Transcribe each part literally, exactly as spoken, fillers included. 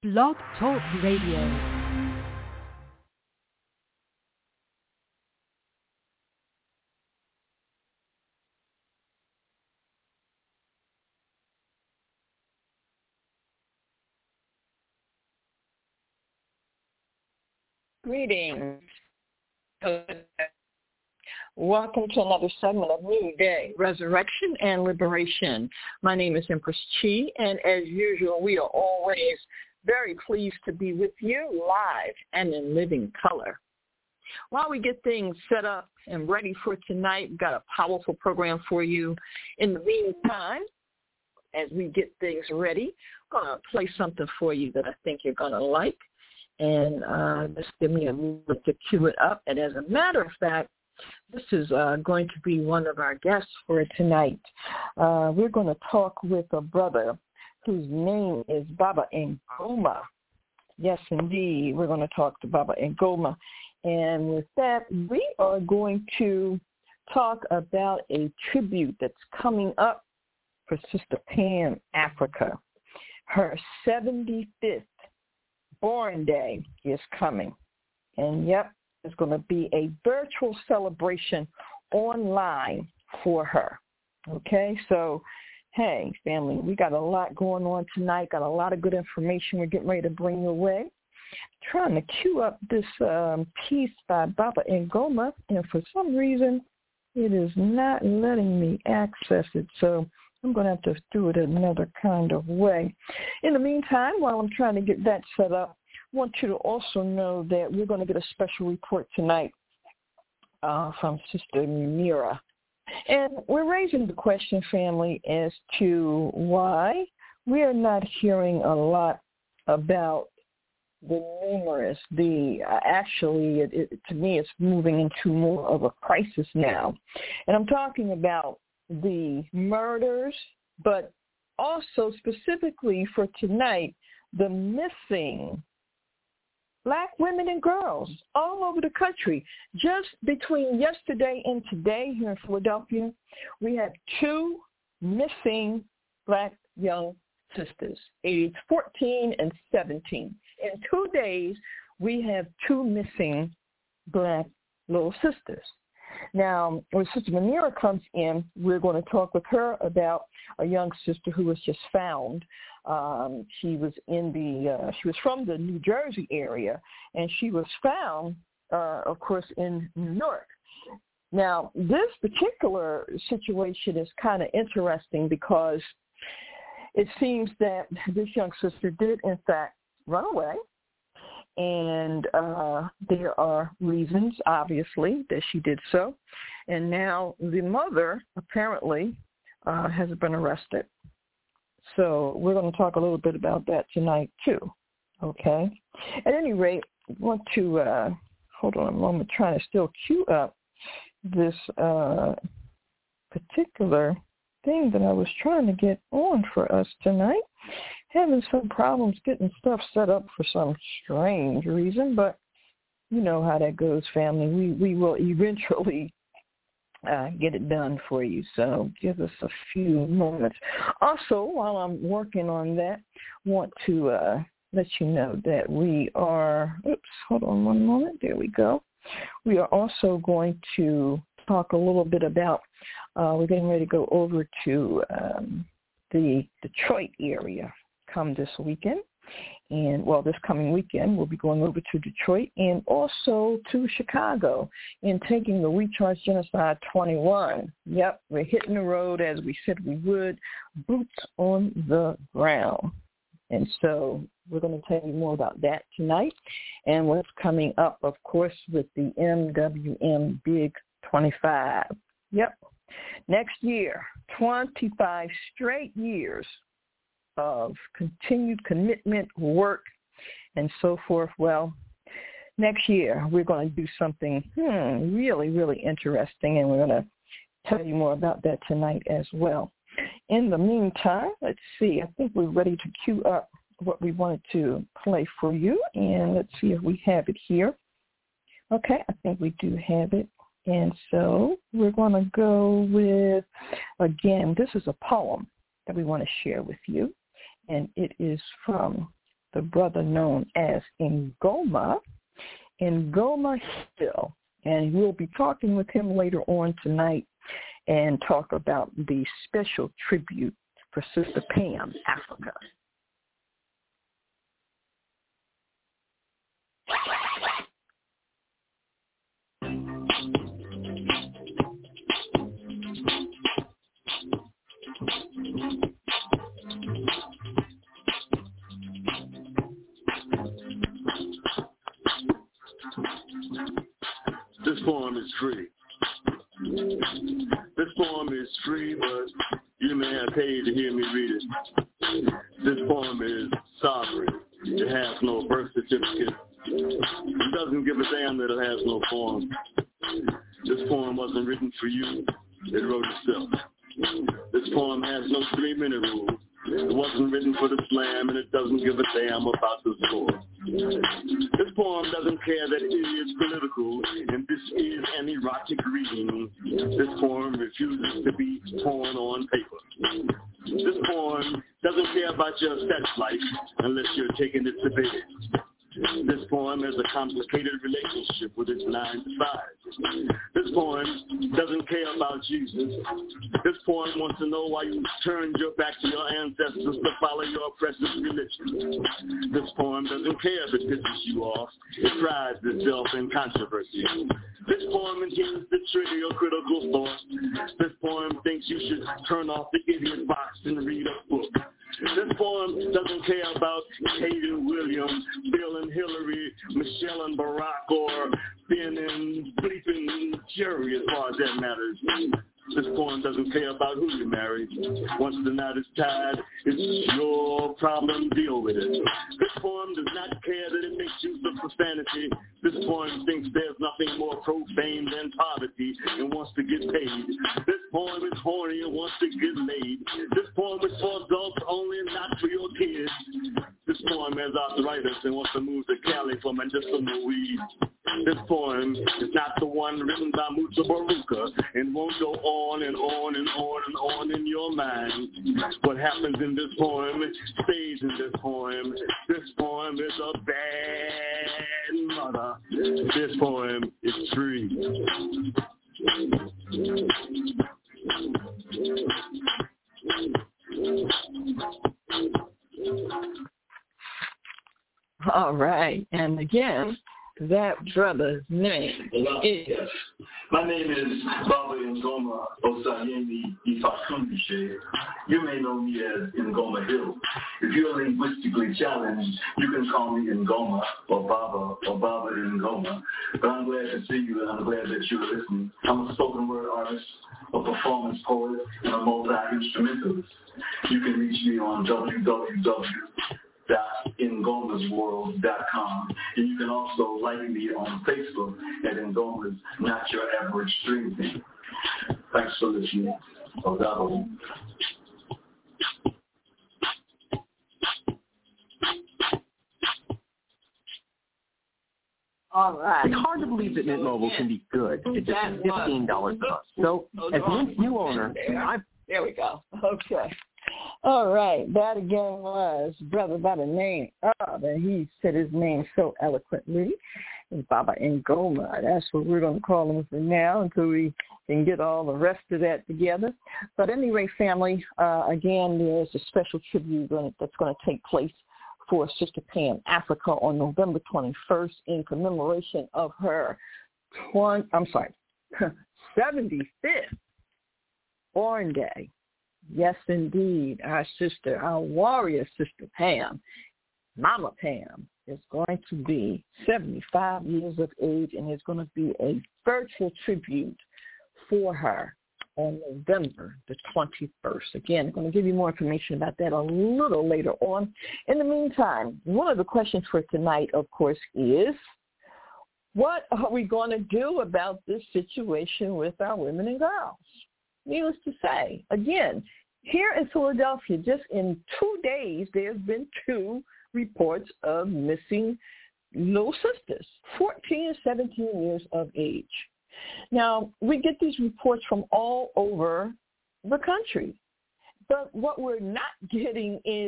Blog Talk Radio. Greetings. Welcome to another segment of New Day, Resurrection and Liberation. My name is Empress Chi, and as usual, we are always very pleased to be with you live and in living color. While we get things set up and ready for tonight, we've got a powerful program for you. In the meantime, as we get things ready, I'm going to play something for you that I think you're going to like. And uh, just give me a moment to cue it up. And as a matter of fact, this is uh, going to be one of our guests for tonight. Uh, we're going to talk with a brother whose name is Baba Ngoma. Yes, indeed. We're going to talk to Baba Ngoma. And with that, we are going to talk about a tribute that's coming up for Sister Pam Africa. Her seventy-fifth Born Day is coming. And, yep, it's going to be a virtual celebration online for her. Okay, so, hey, family, we got a lot going on tonight, got a lot of good information we're getting ready to bring your way. Trying to cue up this um, piece by Baba Ngoma, and for some reason, it is not letting me access it, so I'm going to have to do it another kind of way. In the meantime, while I'm trying to get that set up, I want you to also know that we're going to get a special report tonight uh, from Sister Mira. And we're raising the question, family, as to why we are not hearing a lot about the numerous, the uh, actually, it, it, to me, it's moving into more of a crisis now. And I'm talking about the murders, but also specifically for tonight, the missing Black women and girls all over the country. Just between yesterday and today here in Philadelphia, we have two missing Black young sisters, aged fourteen and seventeen. In two days, we have two missing Black little sisters. Now, when Sister Manira comes in, we're going to talk with her about a young sister who was just found. Um, she was in the, uh, she was from the New Jersey area, and she was found, uh, of course, in New York. Now, this particular situation is kind of interesting because it seems that this young sister did, in fact, run away. And uh, there are reasons, obviously, that she did so. And now the mother, apparently, uh, has been arrested. So we're going to talk a little bit about that tonight, too. Okay? At any rate, I want to, uh, hold on a moment, trying to still queue up this uh, particular thing that I was trying to get on for us tonight. Having some problems getting stuff set up for some strange reason, but you know how that goes, family. We we will eventually uh, get it done for you, so give us a few moments. Also, while I'm working on that, I want to uh, let you know that we are, oops, hold on one moment, there we go. We are also going to talk a little bit about, uh, we're getting ready to go over to um, the Detroit area come this weekend. And, well, this coming weekend, we'll be going over to Detroit and also to Chicago and taking the Recharge Genocide twenty-one. Yep, we're hitting the road as we said we would, boots on the ground. And so we're going to tell you more about that tonight and what's coming up, of course, with the M W M Big twenty-five. Yep. Next year, twenty-five straight years of continued commitment, work, and so forth. Well, next year we're going to do something hmm, really, really interesting, and we're going to tell you more about that tonight as well. In the meantime, let's see. I think we're ready to queue up what we wanted to play for you, and let's see if we have it here. Okay, I think we do have it. And so we're going to go with, again, this is a poem that we want to share with you. And it is from the brother known as Ngoma, Ngoma Hill. And we'll be talking with him later on tonight and talk about the special tribute for Sister Pam, Africa. This poem is free. This poem is free, but you may have paid to hear me read it. This poem is sovereign. It has no birth certificate. It doesn't give a damn that it has no form. This poem wasn't written for you. It wrote itself. This poem has no three-minute rule. It wasn't written for the slam, and it doesn't give a damn about the score. This poem doesn't care that it is political, and this is an erotic reading. This poem refuses to be torn on paper. This poem doesn't care about your sex life unless you're taking it to bed. This poem has a complicated relationship with its nine to five. This poem doesn't care about Jesus. This poem wants to know why you turned your back to your ancestors to follow your oppressor's religion. This poem doesn't care if it pisses you off. It prides itself in controversy. This poem intends to trigger your critical thought. This poem thinks you should turn off the idiot box and read a book. This poem doesn't care about Kate and William, Bill and Hillary, Michelle and Barack, or Ben and bleeping Jerry, as far as that matters. This poem doesn't care about who you marry. Once the knot is tied, it's your problem, deal with it. This poem does not care that it makes use of profanity. This poem thinks there's nothing more profane than poverty and wants to get paid. This poem is horny and wants to get laid. This poem is for adults only and not for your kids. This poem has arthritis and wants to move to Cali for medicinal weed. This poem is not the one written by Musa Baruka and won't go on and on and on and on in your mind. What happens in this poem stays in this poem. This poem is a bad mother. This poem is free. All right, and again, that brother's name is... My name is Baba Ngoma Osayemi Ifakundiche. You may know me as Ngoma Hill. If you're linguistically challenged, you can call me Ngoma or Baba or Baba Ngoma. But I'm glad to see you, and I'm glad that you're listening. I'm a spoken word artist, a performance poet, and a multi-instrumentalist. You can reach me on w w w dot ngomas world dot com, and you can also like me on Facebook at Ngomas Not Your Average String Thing. Thanks for listening. Odabo. All right. It's hard to believe that Mint Mobile can be good at just fifteen dollars a month. So, as Mint's new owner, I... There we go. Okay. All right, that again was brother by the name of, and he said his name so eloquently, Baba Ngoma. That's what we're going to call him for now until we can get all the rest of that together. But anyway, family, uh, again, there's a special tribute that's going to take place for Sister Pam, Africa, on November twenty-first in commemoration of her, twenty, I'm sorry, seventy-fifth born day. Yes, indeed, our sister, our warrior sister Pam, Mama Pam, is going to be seventy-five years of age, and there's going to be a virtual tribute for her on November the twenty-first. Again, I'm going to give you more information about that a little later on. In the meantime, one of the questions for tonight, of course, is what are we going to do about this situation with our women and girls? Needless to say, again, here in Philadelphia, just in two days, there's been two reports of missing little sisters, fourteen and seventeen years of age. Now, we get these reports from all over the country, but what we're not getting is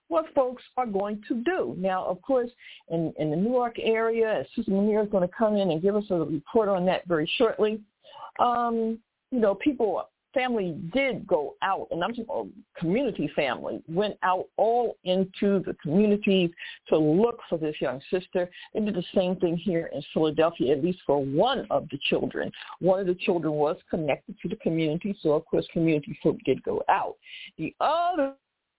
what folks are going to do. Now, of course, in, in the Newark area, Sister Munira is going to come in and give us a report on that very shortly. Um, you know, people, family did go out, and I'm talking about community family, went out all into the communities to look for this young sister. They did the same thing here in Philadelphia, at least for one of the children. One of the children was connected to the community, so of course community folk did go out. The other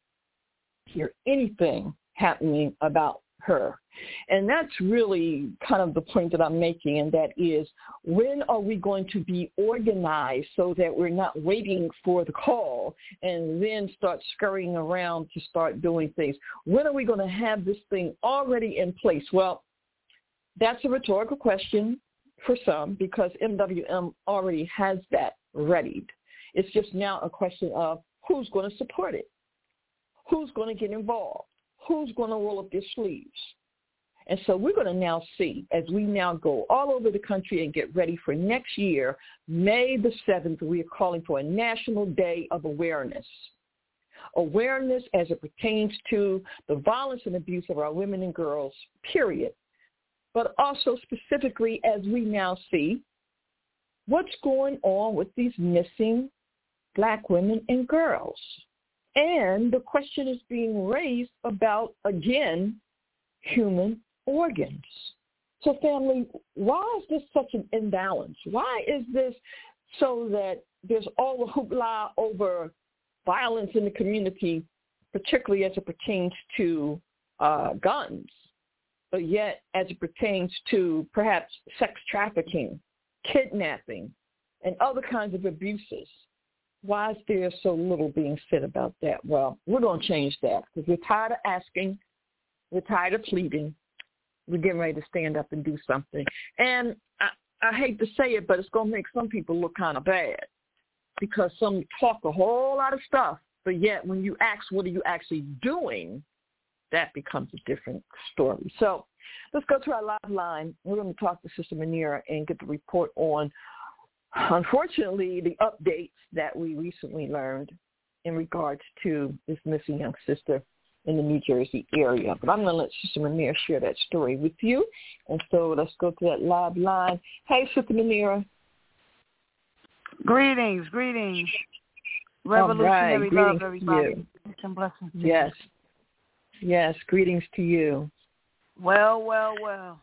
hear anything happening about her. And that's really kind of the point that I'm making, and that is, when are we going to be organized so that we're not waiting for the call and then start scurrying around to start doing things? When are we going to have this thing already in place? Well, that's a rhetorical question for some, because M W M already has that readied. It's just now a question of who's going to support it. Who's going to get involved? Who's going to roll up their sleeves? And so we're going to now see, as we now go all over the country and get ready for next year, May the seventh, we are calling for a National Day of Awareness. Awareness as it pertains to the violence and abuse of our women and girls, period. But also specifically as we now see what's going on with these missing black women and girls. And the question is being raised about, again, human organs. So family, why is this such an imbalance? Why is this so that there's all the hoopla over violence in the community, particularly as it pertains to uh, guns, but yet as it pertains to perhaps sex trafficking, kidnapping, and other kinds of abuses? Why is there so little being said about that? Well, we're going to change that, because we're tired of asking. We're tired of pleading. We're getting ready to stand up and do something. And I, I hate to say it, but it's going to make some people look kind of bad, because some talk a whole lot of stuff, but yet when you ask what are you actually doing, that becomes a different story. So let's go to our live line. We're going to talk to Sister Munira and get the report on, unfortunately, the updates that we recently learned in regards to this missing young sister in the New Jersey area. But I'm going to let Sister Munira share that story with you. And so let's go to that live line. Hey, Sister Munira. Greetings, greetings. Revolutionary right. love, everybody. Some blessings to Yes. you. Yes, greetings to you. Well, well, well.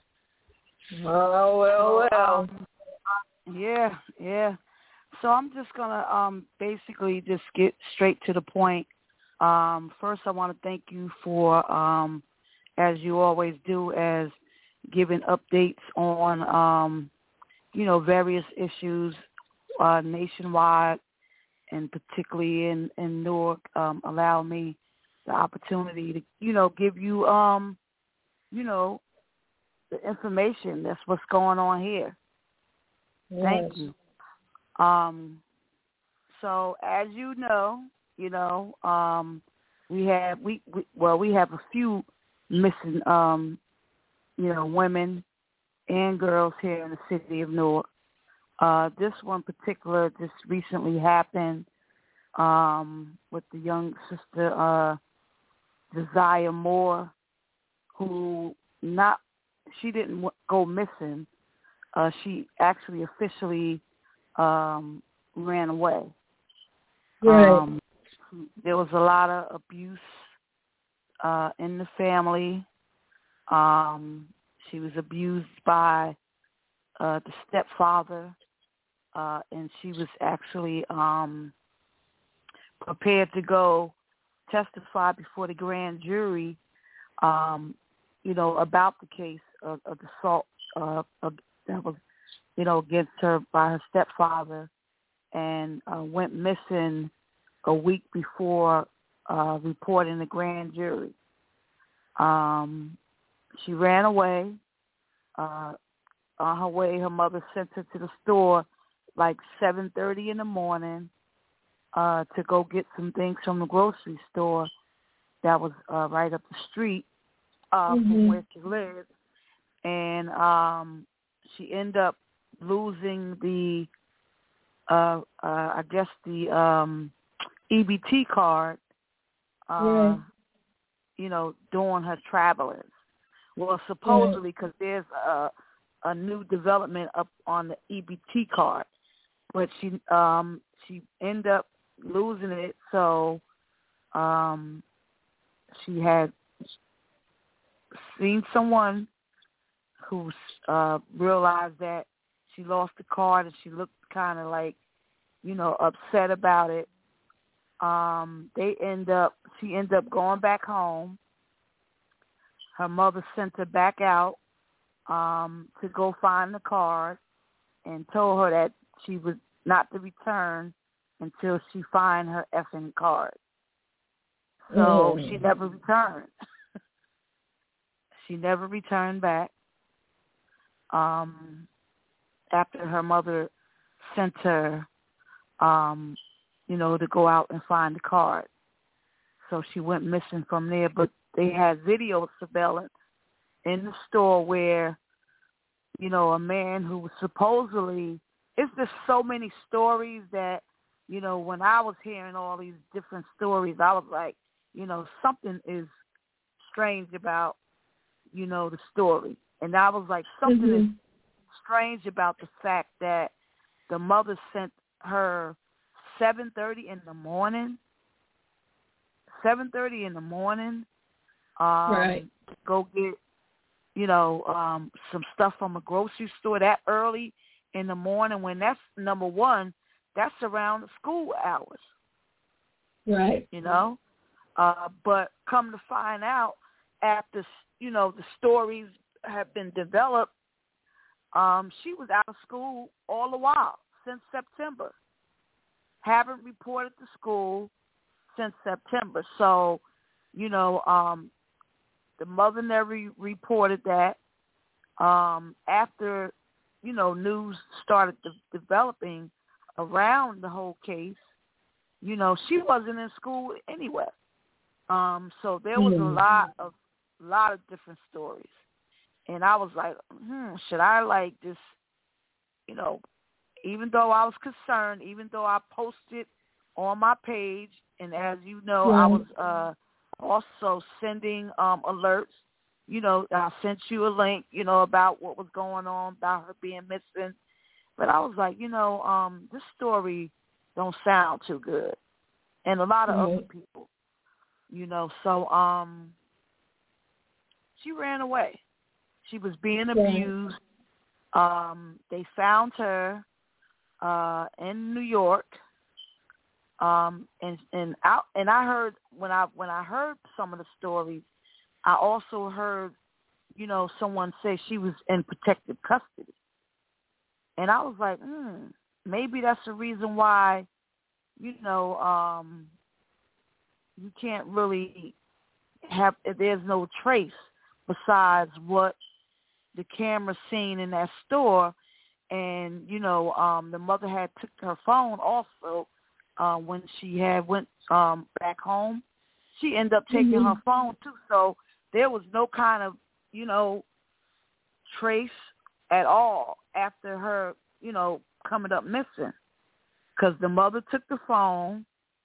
Well, well, well. Um, yeah, yeah. So I'm just going to um, basically just get straight to the point. Um, first, I want to thank you for, um, as you always do, as giving updates on, um, you know, various issues uh, nationwide, and particularly in, in Newark, um, allow me the opportunity to, you know, give you, um, you know, the information. That's what's going on here. Yes. Thank you. Um, so as you know, you know, um, we have we, we well we have a few missing, um, you know, women and girls here in the city of Newark. Uh, this one particular just recently happened um, with the young sister uh, Desire Moore, who not she didn't go missing. Uh, she actually officially um, ran away. Right. Um, there was a lot of abuse uh, in the family. Um, she was abused by uh, the stepfather, uh, and she was actually um, prepared to go testify before the grand jury, um, you know, about the case of, of the assault uh, of, that was, you know, against her by her stepfather, and uh, went missing a week before uh, reporting the grand jury. Um, she ran away. Uh, on her way, her mother sent her to the store like seven thirty in the morning uh, to go get some things from the grocery store that was uh, right up the street uh, mm-hmm. from where she lived. And um, she ended up losing the, uh, uh, I guess, the um, E B T card, uh, yeah. you know, doing her travelings. Well, supposedly, because there's a, a new development up on the E B T card, but she um, she ended up losing it, so um, she had seen someone who uh, realized that she lost the card, and she looked kind of like, you know, upset about it. Um, they end up, she ended up going back home. Her mother sent her back out um, to go find the card and told her that she was not to return until she find her effing card. So mm. she never returned. She never returned back. Um, after her mother sent her, um, you know, to go out and find the card. So she went missing from there. But they had video surveillance in the store where, you know, a man who was supposedly, it's just so many stories that, you know, when I was hearing all these different stories, I was like, you know, something is strange about, you know, the story. And I was like, something mm-hmm. is strange about the fact that the mother sent her seven thirty in the morning, seven thirty in the morning, um, right. to go get, you know, um, some stuff from a grocery store that early in the morning when that's, number one, that's around the school hours. Right. You know? Uh, but come to find out after, you know, the stories have been developed, um, she was out of school all the while since September. Haven't reported to school since September. So, you know, um, the mother never reported that. Um, after, you know, news started de- developing around the whole case, you know, she wasn't in school anyway. Um, so there was mm. a lot of, lot of different stories. And I was like, hmm, should I like just, you know, even though I was concerned, even though I posted on my page, and as you know, yeah. I was uh, also sending um, alerts. You know, I sent you a link, you know, about what was going on, about her being missing. But I was like, you know, um, this story don't sound too good. And a lot of mm-hmm. other people, you know, so um, she ran away. She was being abused. Um, they found her uh, in New York, um, and and I and I heard when I when I heard some of the stories, I also heard, you know, someone say she was in protective custody, and I was like, hmm, maybe that's the reason why, you know, um, you can't really have. There's no trace besides what the camera seen in that store. And, you know, um, the mother had took her phone also uh, when she had went um, back home. She ended up taking mm-hmm. her phone, too. So there was no kind of, you know, trace at all after her, you know, coming up missing. Because the mother took the phone.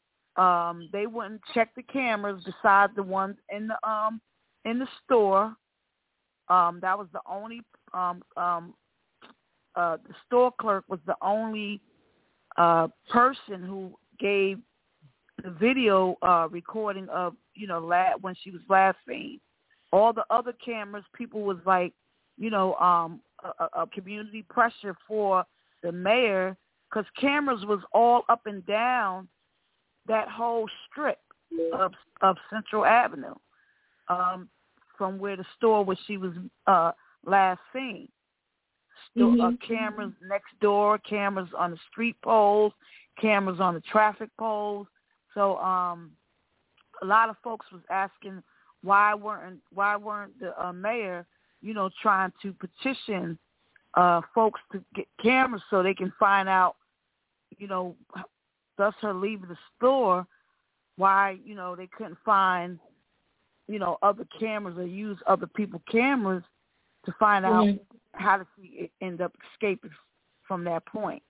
Um, they wouldn't check the cameras besides the ones in the um in the store. Um, that was the only um, um, uh, the store clerk was the only uh, person who gave the video uh, recording of, you know, la- when she was last seen. All the other cameras, people was like, you know, um, a, a community pressure for the mayor, because cameras was all up and down that whole strip of of Central Avenue. Um, from where the store where she was uh, last seen. Sto- mm-hmm. uh, cameras next door, cameras on the street poles, cameras on the traffic poles. So um, a lot of folks was asking why weren't why weren't the uh, mayor, you know, trying to petition uh, folks to get cameras so they can find out, you know, thus her leaving the store, why, you know, they couldn't find, you know, other cameras or use other people's cameras to find out mm-hmm. how did she end up escaping from that point.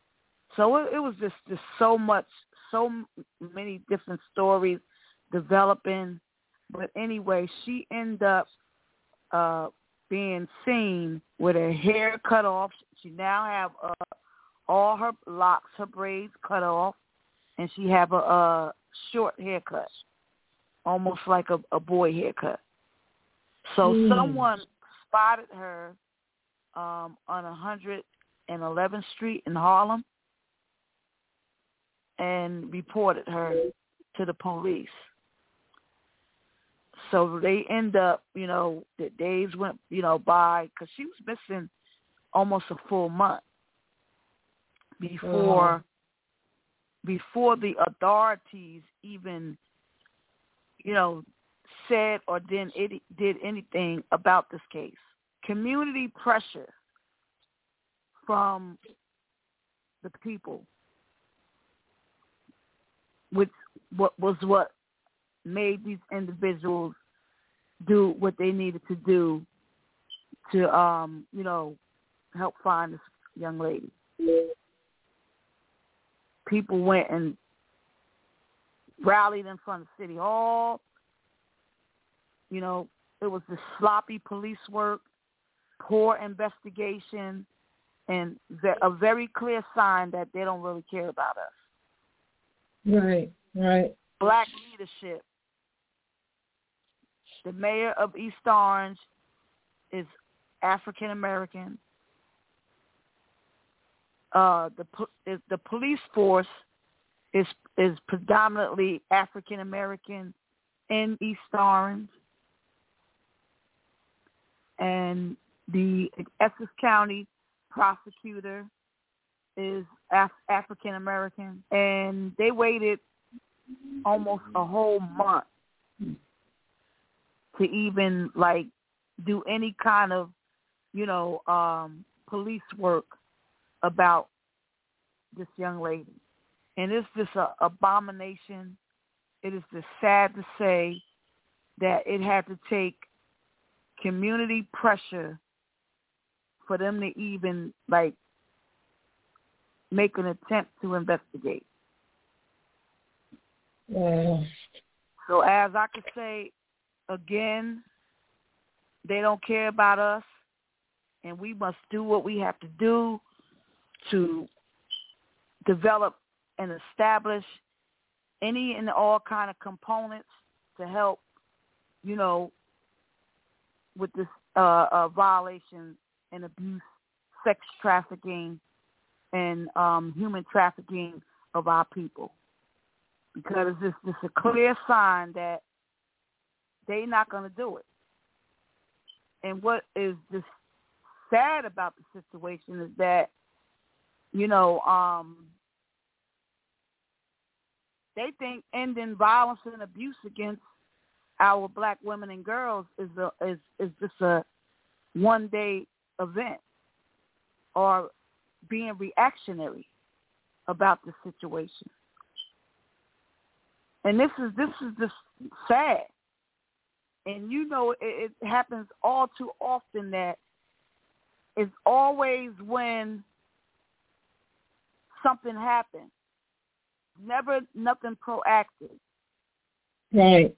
So it, it was just, just so much, so many different stories developing But anyway, she ended up uh, being seen with her hair cut off. She now have uh, all her locks, her braids cut off, and she have a, a short haircut, almost like a, a boy haircut. So mm. someone spotted her um, on one hundred eleventh Street in Harlem and reported her to the police. So they end up, you know, the days went, you know, by, because she was missing almost a full month before, oh. before the authorities even, you know, said or did, did anything about this case. Community pressure from the people, which what was what made these individuals do what they needed to do to, um, you know, help find this young lady. People went and rallied in front of City Hall. You know, it was the sloppy police work, poor investigation, and a very clear sign that they don't really care about us. Right, right. Black leadership. The mayor of East Orange is African American. Uh, the is, the police force is is predominantly African American in East Orange, and the Essex County prosecutor is Af- African American, and they waited almost a whole month to even like do any kind of, you know, um, police work about this young lady. And it's just an abomination. It is just sad to say that it had to take community pressure for them to even like make an attempt to investigate. Yeah. So as I could say, again, they don't care about us, and we must do what we have to do to develop and establish any and all kind of components to help, you know, with this uh, uh, violation and abuse, sex trafficking, and um, human trafficking of our people. Because it's just, it's a clear sign that they're not going to do it. And what is just sad about the situation is that, you know, um, they think ending violence and abuse against our black women and girls is a, is is just a one day event, or being reactionary about the situation. And this is this is just sad. And you know, it, it happens all too often that it's always when something happens. Never nothing proactive. Right.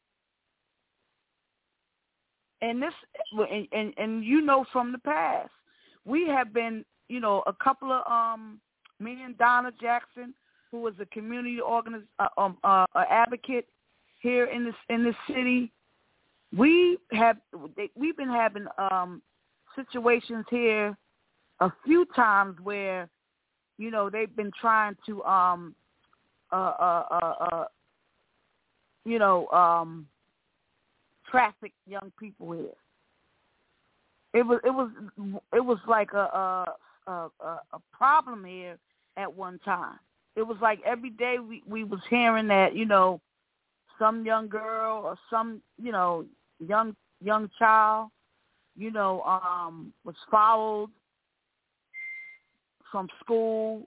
And this, and, and and you know from the past, we have been, you know, a couple of um, me and Donna Jackson, who was a community organiz, uh, um, uh, uh, advocate here in this in this city. We have we've been having um, situations here a few times where, you know, they've been trying to, um, uh, uh, uh, uh, you know, um, traffic young people here. It was it was it was like a a, a a problem here at one time. It was like every day we, we was hearing that, you know, some young girl or some, you know, young young child, you know, um, was followed from school.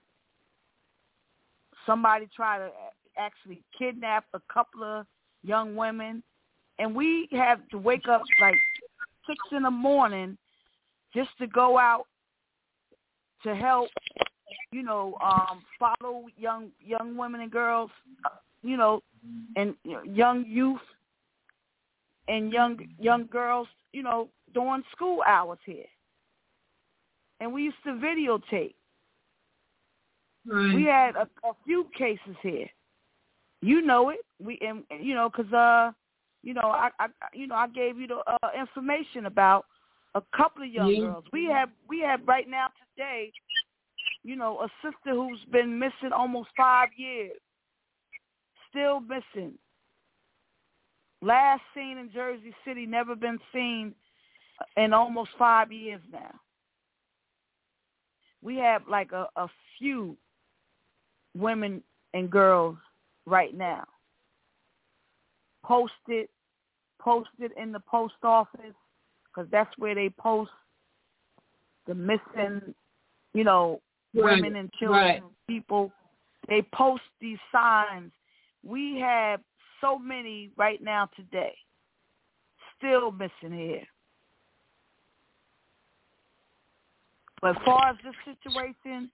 Somebody tried to actually kidnap a couple of young women. And we have to wake up like six in the morning just to go out to help, you know, um, follow young young women and girls, you know, and you know, young youth and young young girls, you know, during school hours here. And we used to videotape. Right. We had a, a few cases here. You know it. We and you know because uh you know I, I you know I gave you the uh, information about a couple of young yeah. girls. We have we have right now today, you know, a sister who's been missing almost five years, still missing. Last seen in Jersey City, never been seen in almost five years now. We have like a, a few women and girls right now posted, posted in the post office, because that's where they post the missing, you know, right. women and children, right. people. They post these signs. We have so many right now today still missing here. But as far as this situation,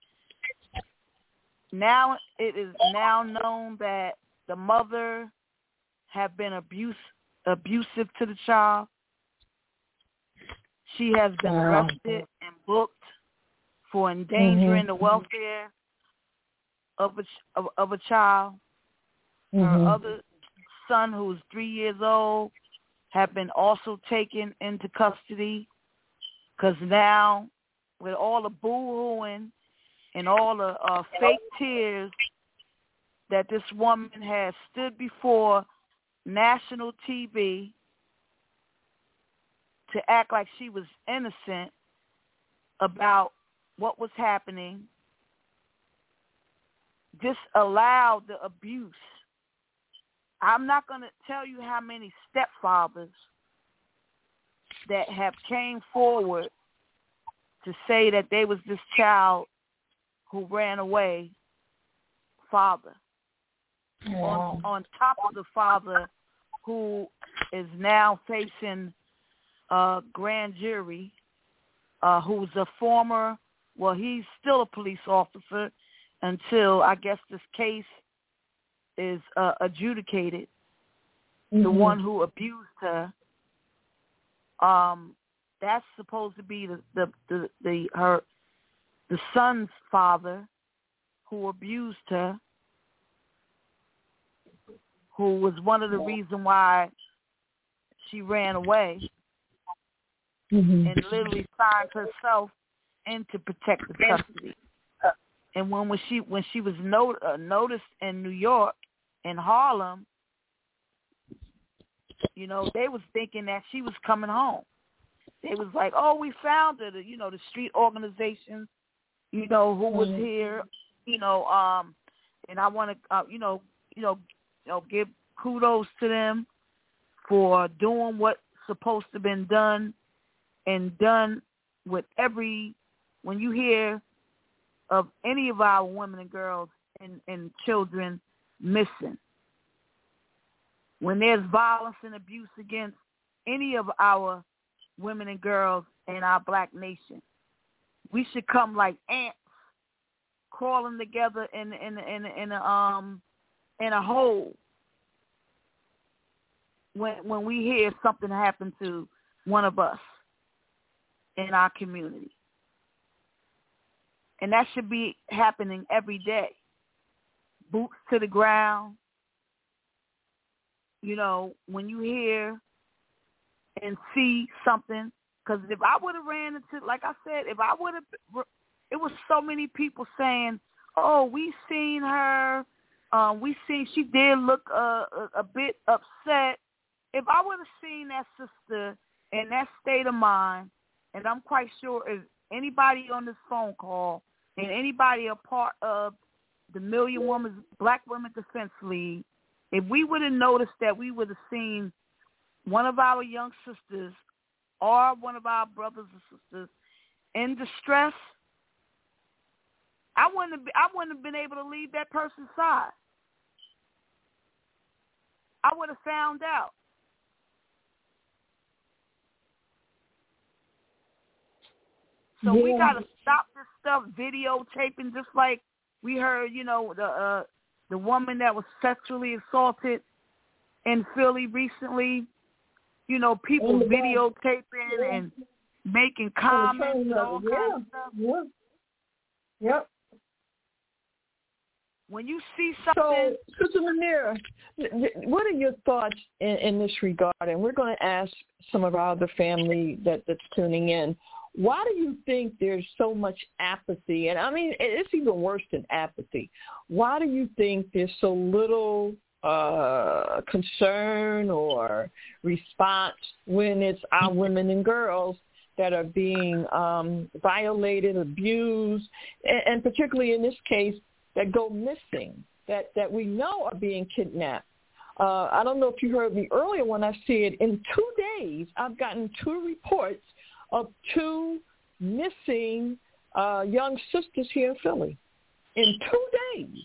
now it is now known that the mother have been abuse, abusive to the child. She has been arrested and booked for endangering mm-hmm. the welfare of a, of, of a child. Mm-hmm. Her other son, who's three years old, have been also taken into custody because now with all the boo-hooing and all the uh, fake tears that this woman has stood before national T V to act like she was innocent about what was happening, this allowed the abuse. I'm not going to tell you how many stepfathers that have came forward to say that they was this child who ran away father. Yeah. On, on top of the father who is now facing uh, grand jury, uh, who's a former, well, he's still a police officer until I guess this case is uh, adjudicated. Mm-hmm. The one who abused her. Um, that's supposed to be the, the, the, the her the son's father who abused her, who was one of the reasons why she ran away mm-hmm. and literally signed herself in to protect the custody. And when, when she when she was not, uh, noticed in New York, in Harlem, you know, they was thinking that she was coming home. They was like, oh, we found her, you know, the street organizations, you know, who was here, you know, um, and I want to, uh, you know, you know, you know, give kudos to them for doing what's supposed to have been done and done with every, when you hear of any of our women and girls and, and children missing, when there's violence and abuse against any of our women and girls in our black nation, we should come like ants crawling together in in in in a um in a hole when when we hear something happen to one of us in our community. And that should be happening every day. Boots to the ground. You know, when you hear and see something, because if I would have ran into, like I said, if I would have, it was so many people saying, oh, we seen her, um, we seen, she did look uh, a, a bit upset. If I would have seen that sister in that state of mind, and I'm quite sure if anybody on this phone call and anybody a part of the Million Women Black Women Defense League, if we would have noticed that, we would have seen one of our young sisters or one of our brothers and sisters in distress, I wouldn't have, I wouldn't have been able to leave that person's side. I would have found out. So yeah. we got to stop this stuff, videotaping, just like we heard, you know, the uh, the woman that was sexually assaulted in Philly recently. you know, people videotaping and making comments and all yeah. kinds of stuff. Yeah. Yep. When you see something... So, Sister Manira, what are your thoughts in, in this regard? And we're going to ask some of our other family that, that's tuning in, why do you think there's so much apathy? And, I mean, it's even worse than apathy. Why do you think there's so little uh, concern or response when it's our women and girls that are being um, violated, abused, and, and particularly in this case, that go missing, that, that we know are being kidnapped? Uh, I don't know if you heard me earlier when I said in two days I've gotten two reports of two missing uh, young sisters here in Philly. In two days.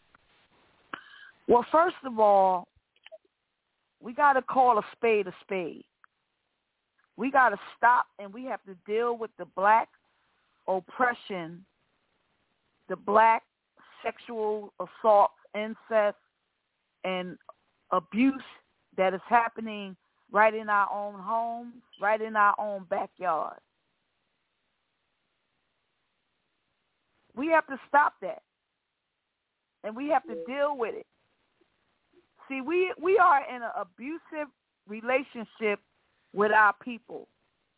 Well, first of all, we got to call a spade a spade. We got to stop and we have to deal with the black oppression, the black sexual assault, incest, and abuse that is happening right in our own homes, right in our own backyard. We have to stop that, and we have to deal with it. See, we, we are in an abusive relationship with our people.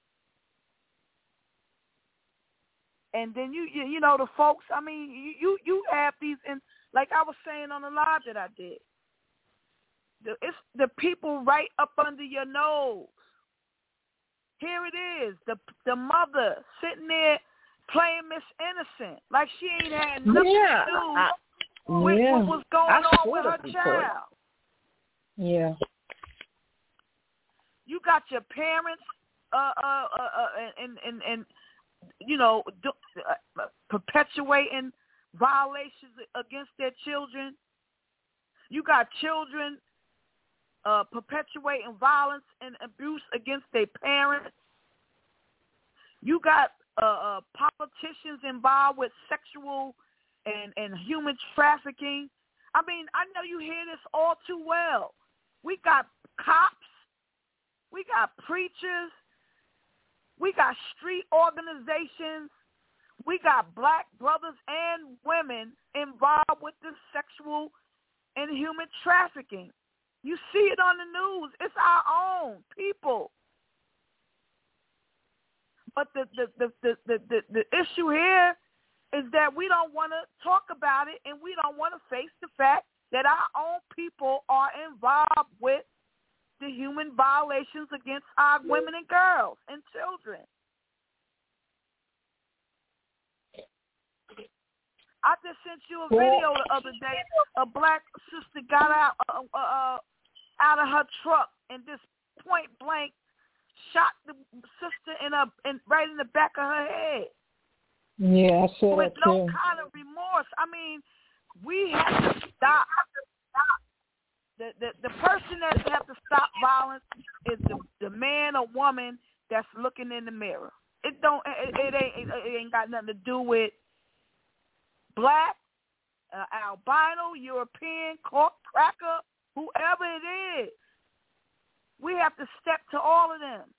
And then you, you, you know, the folks, I mean, you, you, you have these, in, like I was saying on the live that I did, the, it's the people right up under your nose. Here it is, the the mother sitting there playing Miss Innocent, like she ain't had nothing yeah, to do I, with yeah. what was going I on with her report. child. Yeah. You got your parents, uh, uh, uh, uh and, and, and, you know, do, uh, perpetuating violations against their children. You got children uh, perpetuating violence and abuse against their parents. You got uh, uh, politicians involved with sexual and, and human trafficking. I mean, I know you hear this all too well. We got cops. We got preachers. We got street organizations. We got black brothers and women involved with this sexual and human trafficking. You see it on the news. It's our own people. But the the, the, the, the, the, the issue here is that we don't want to talk about it, and we don't want to face the fact that our own people are involved with the human violations against our women and girls and children. I just sent you a video the other day. A black sister got out uh, uh, out of her truck and just point blank shot the sister in a in, right in the back of her head. Yeah, I saw with that no too. kind of remorse. I mean, we have to stop. The, the the person that have to stop violence is the the man or woman that's looking in the mirror. It don't it, it ain't it ain't got nothing to do with black, uh, albino, European, cork cracker, whoever it is. We have to step to all of them.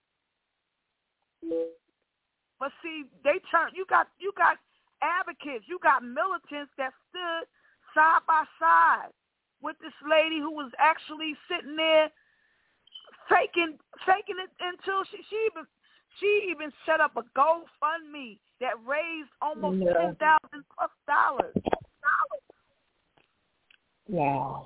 But see, they turn. You got you got advocates, you got militants that stood side by side with this lady who was actually sitting there faking faking it until she she even she even set up a GoFundMe that raised almost yeah. ten thousand plus dollars. Wow.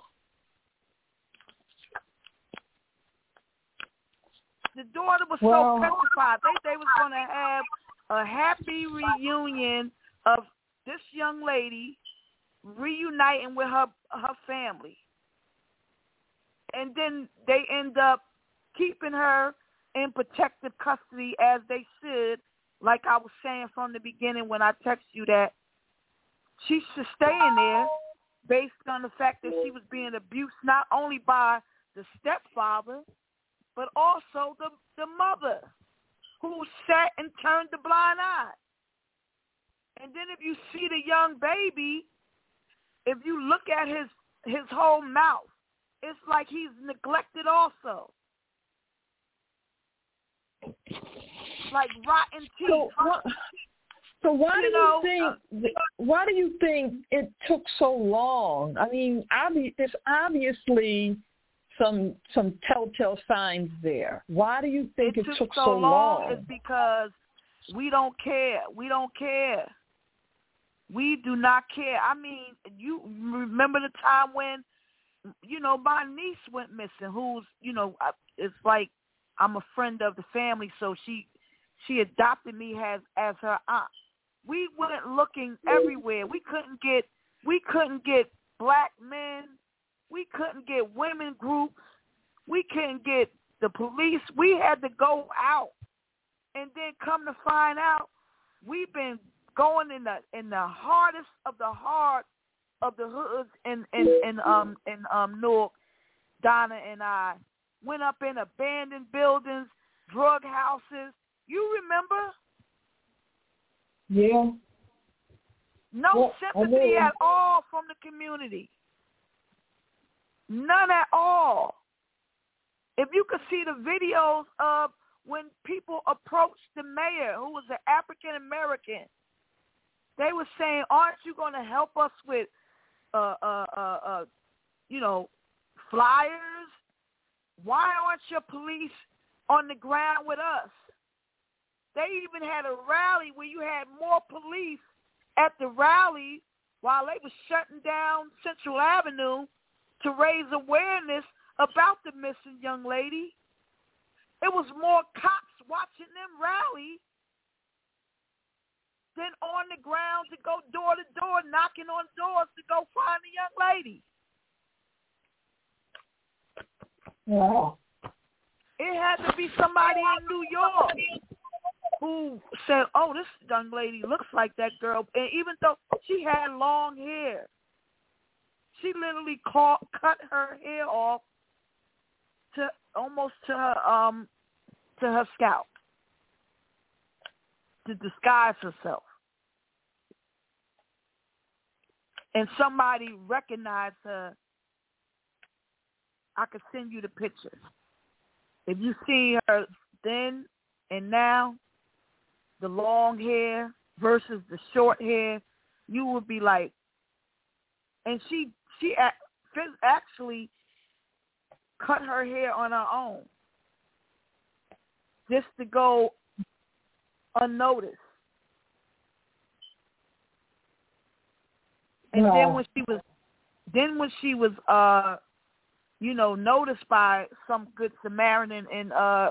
The daughter was well, so petrified. They they was gonna have a happy reunion of this young lady reuniting with her her family, and then they end up keeping her in protective custody as they should. Like I was saying from the beginning when I text you that she should stay in there based on the fact that she was being abused not only by the stepfather but also the the mother who sat and turned the blind eye. And then if you see the young baby, if you look at his his whole mouth, it's like he's neglected also. like rotten teeth. So, what, so why you do know, you think? Why do you think it took so long? I mean, obvi- there's obviously some some telltale signs there. Why do you think it, it took, took so so long? long? It's because we don't care. We don't care. We do not care. I mean, you remember the time when, you know, my niece went missing, who's, you know, it's like I'm a friend of the family, so she she adopted me as as her aunt. We went looking everywhere. We couldn't get we couldn't get black men. We couldn't get women groups. We couldn't get the police. We had to go out, and then come to find out, we've been going in the in the hardest of the hard of the hoods in in, in um in um Newark. Donna and I went up in abandoned buildings, drug houses. You remember? Yeah. No yeah, sympathy at all from the community. None at all. If you could see the videos of when people approached the mayor, who was an African American, they were saying, "Aren't you going to help us with, uh, uh, uh, uh, you know, flyers? Why aren't your police on the ground with us?" They even had a rally where you had more police at the rally while they were shutting down Central Avenue to raise awareness about the missing young lady. It was more cops watching them rally than on the ground to go door to door, knocking on doors to go find the young lady. Wow. It had to be somebody in New York who said, "Oh, this young lady looks like that girl." And even though she had long hair, she literally caught, cut her hair off to almost to her um to her scalp to disguise herself. And somebody recognized her. I could send you the pictures. If you see her then and now, the long hair versus the short hair, you would be like, and she she actually cut her hair on her own just to go unnoticed. And wow. then when she was, then when she was, uh, you know, noticed by some good Samaritan in uh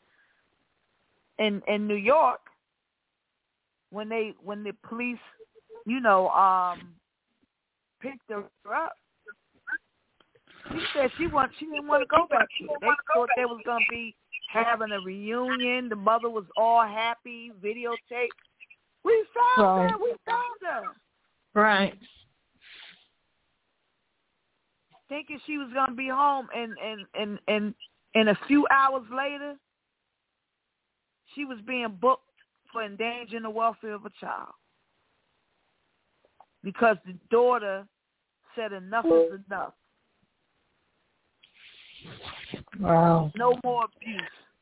in in New York, when they when the police, you know, um, picked her up, she said she want she didn't want to go back here. They thought they was gonna be having a reunion. The mother was all happy, videotape. We found right. her. We found her. Right. Thinking she was gonna be home, and and and and and a few hours later, she was being booked for endangering the welfare of a child because the daughter said enough is enough. Wow. No more abuse.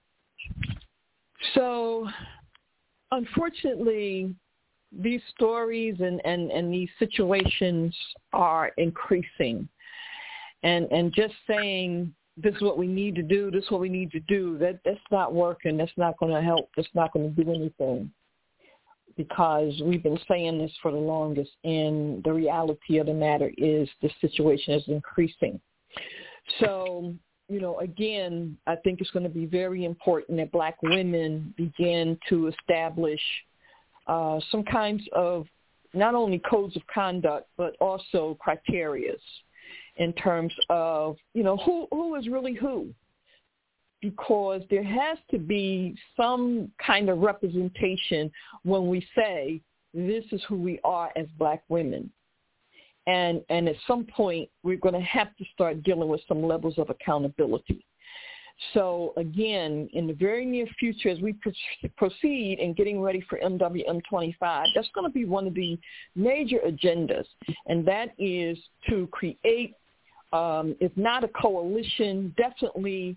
So, unfortunately, these stories and, and, and these situations are increasing. And and just saying this is what we need to do, this is what we need to do, that, that's not working. That's not going to help. That's not going to do anything. Because we've been saying this for the longest, and the reality of the matter is the situation is increasing. So, you know, again, I think it's going to be very important that black women begin to establish uh, some kinds of not only codes of conduct, but also criterias in terms of, you know, who, who is really who. Because there has to be some kind of representation when we say this is who we are as black women. And and at some point, we're going to have to start dealing with some levels of accountability. So, again, in the very near future, as we proceed in getting ready for M W M twenty-five, that's going to be one of the major agendas, and that is to create, um, if not a coalition, definitely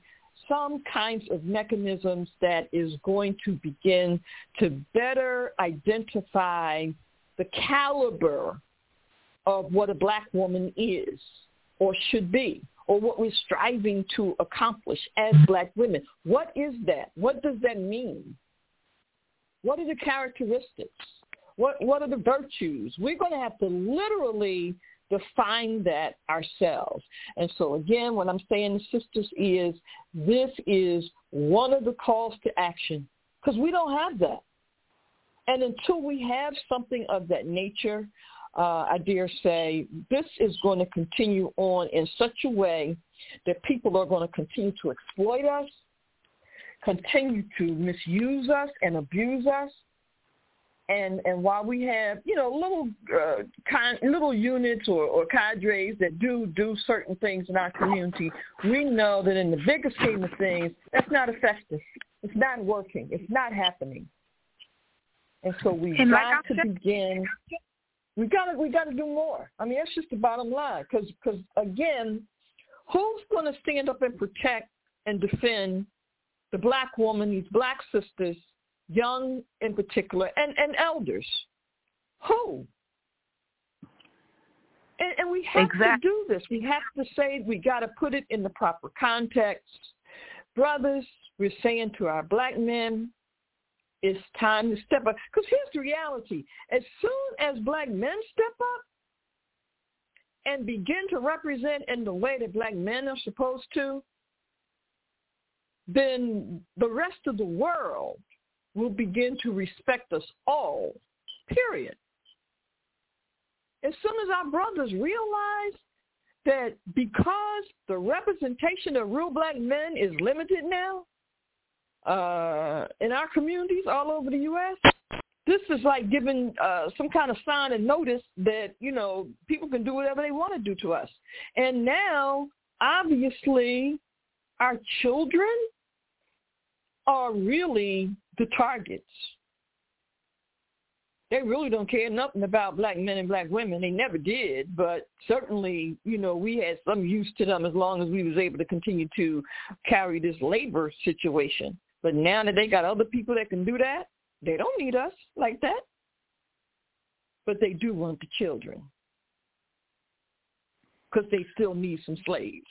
some kinds of mechanisms that is going to begin to better identify the caliber of what a black woman is or should be, or what we're striving to accomplish as black women. What is that? What does that mean? What are the characteristics? What what are the virtues? We're going to have to literally define that ourselves. And so again, what I'm saying, sisters, is this is one of the calls to action, because we don't have that. And until we have something of that nature, uh, I dare say this is going to continue on in such a way that people are going to continue to exploit us, continue to misuse us and abuse us. And and while we have, you know, little uh, con- little units or, or cadres that do do certain things in our community, we know that in the bigger scheme of things, that's not effective. It's not working. It's not happening. And so we've and got like to said- begin. We got to we got to do more. I mean, that's just the bottom line. Because because again, who's going to stand up and protect and defend the black woman, these black sisters, young in particular, and, and elders? Who? And, and we have exactly. to do this. We have to say, we got to put it in the proper context. Brothers, we're saying to our black men, it's time to step up. Because here's the reality. As soon as black men step up and begin to represent in the way that black men are supposed to, then the rest of the world will begin to respect us all, period. As soon as our brothers realize that because the representation of real black men is limited now uh, in our communities all over the U S, this is like giving uh, some kind of sign and notice that, you know, people can do whatever they want to do to us. And now, obviously, our children are really the targets. They really don't care nothing about black men and black women. They never did, but certainly, you know, we had some use to them as long as we was able to continue to carry this labor situation. But now that they got other people that can do that, they don't need us like that. But they do want the children because they still need some slaves.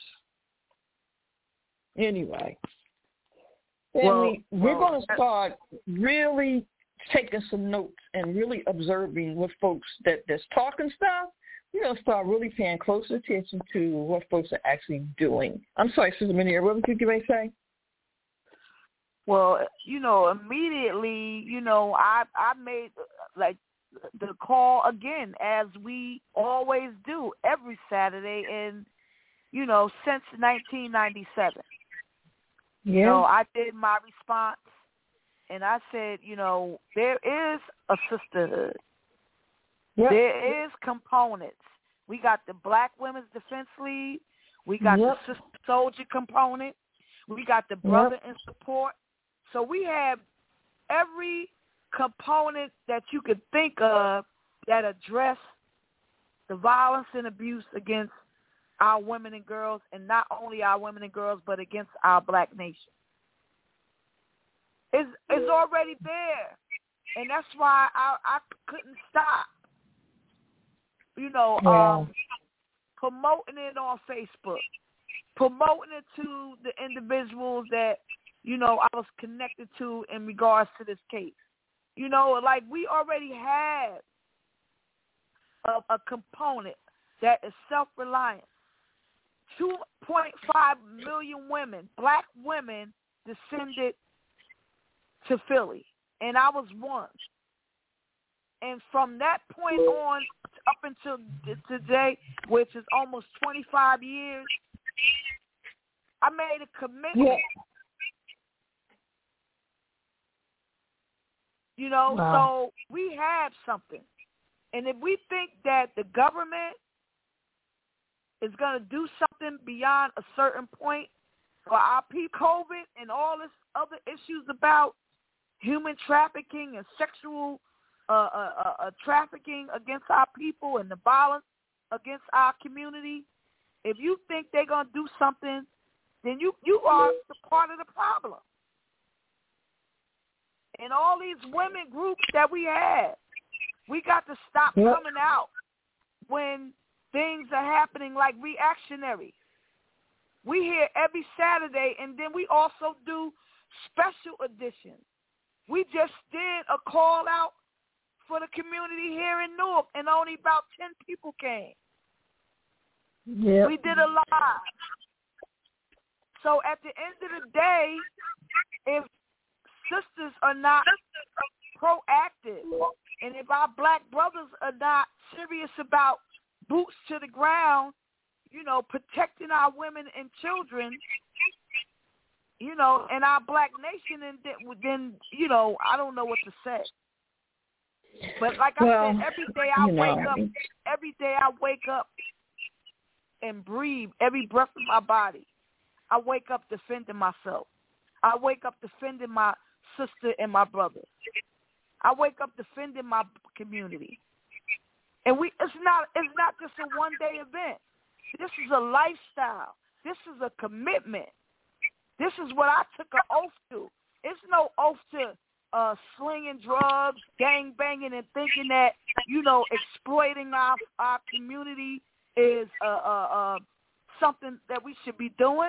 Anyway. Well, we, we're well, going to start really taking some notes and really observing what folks that, that's talking stuff. We're going to start really paying close attention to what folks are actually doing. I'm sorry, Sister Minear, what was you going to say? Well, you know, immediately, you know, I I made, like, the call again, as we always do every Saturday, and, you know, since nineteen ninety-seven. Yeah. You know, I did my response, and I said, you know, there is a sisterhood. Yep. There is components. We got the Black Women's Defense League. We got yep. the Sister Soldier component. We got the Brother yep. in Support. So we have every component that you could think of that address the violence and abuse against our women and girls, and not only our women and girls, but against our black nation. It's, it's already there, and that's why I, I couldn't stop, you know, yeah. um, promoting it on Facebook, promoting it to the individuals that, you know, I was connected to in regards to this case. You know, like we already have a, a component that is self-reliant. two point five million women, black women, descended to Philly, and I was one. And from that point on up until today, which is almost twenty-five years, I made a commitment. Yeah. You know, wow. So we have something. And if we think that the government is going to do something beyond a certain point for our people, COVID and all this other issues about human trafficking and sexual uh, uh, uh, trafficking against our people and the violence against our community, if you think they're going to do something then you, you are the part of the problem. And all these women groups that we have, we got to stop yep. coming out when things are happening like reactionary. We hear every Saturday, and then we also do special editions. We just did a call out for the community here in Newark, and only about ten people came. Yep. We did a live. So at the end of the day, if sisters are not proactive, and if our black brothers are not serious about boots to the ground, you know, protecting our women and children, you know, and our black nation, and then, then you know, I don't know what to say. But like I well, said, every day I you wake know, up, every day I wake up and breathe, every breath of my body, I wake up defending myself. I wake up defending my sister and my brother. I wake up defending my community. And we it's not it's not just a one day event. This is a lifestyle. This is a commitment. This is what I took an oath to. It's no oath to uh, slinging drugs, gang banging, and thinking that, you know, exploiting our our community is uh, uh, uh, something that we should be doing.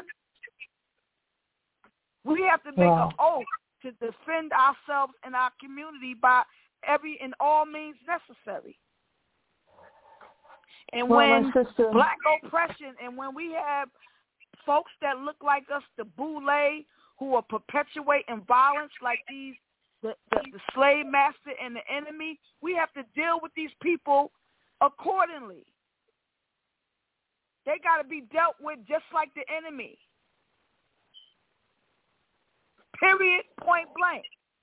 We have to make wow. an oath to defend ourselves and our community by every and all means necessary. And well, when sister, black oppression, and when we have folks that look like us, the boule, who are perpetuating violence like these, the, the, the slave master and the enemy, we have to deal with these people accordingly. They got to be dealt with just like the enemy. Period, point blank.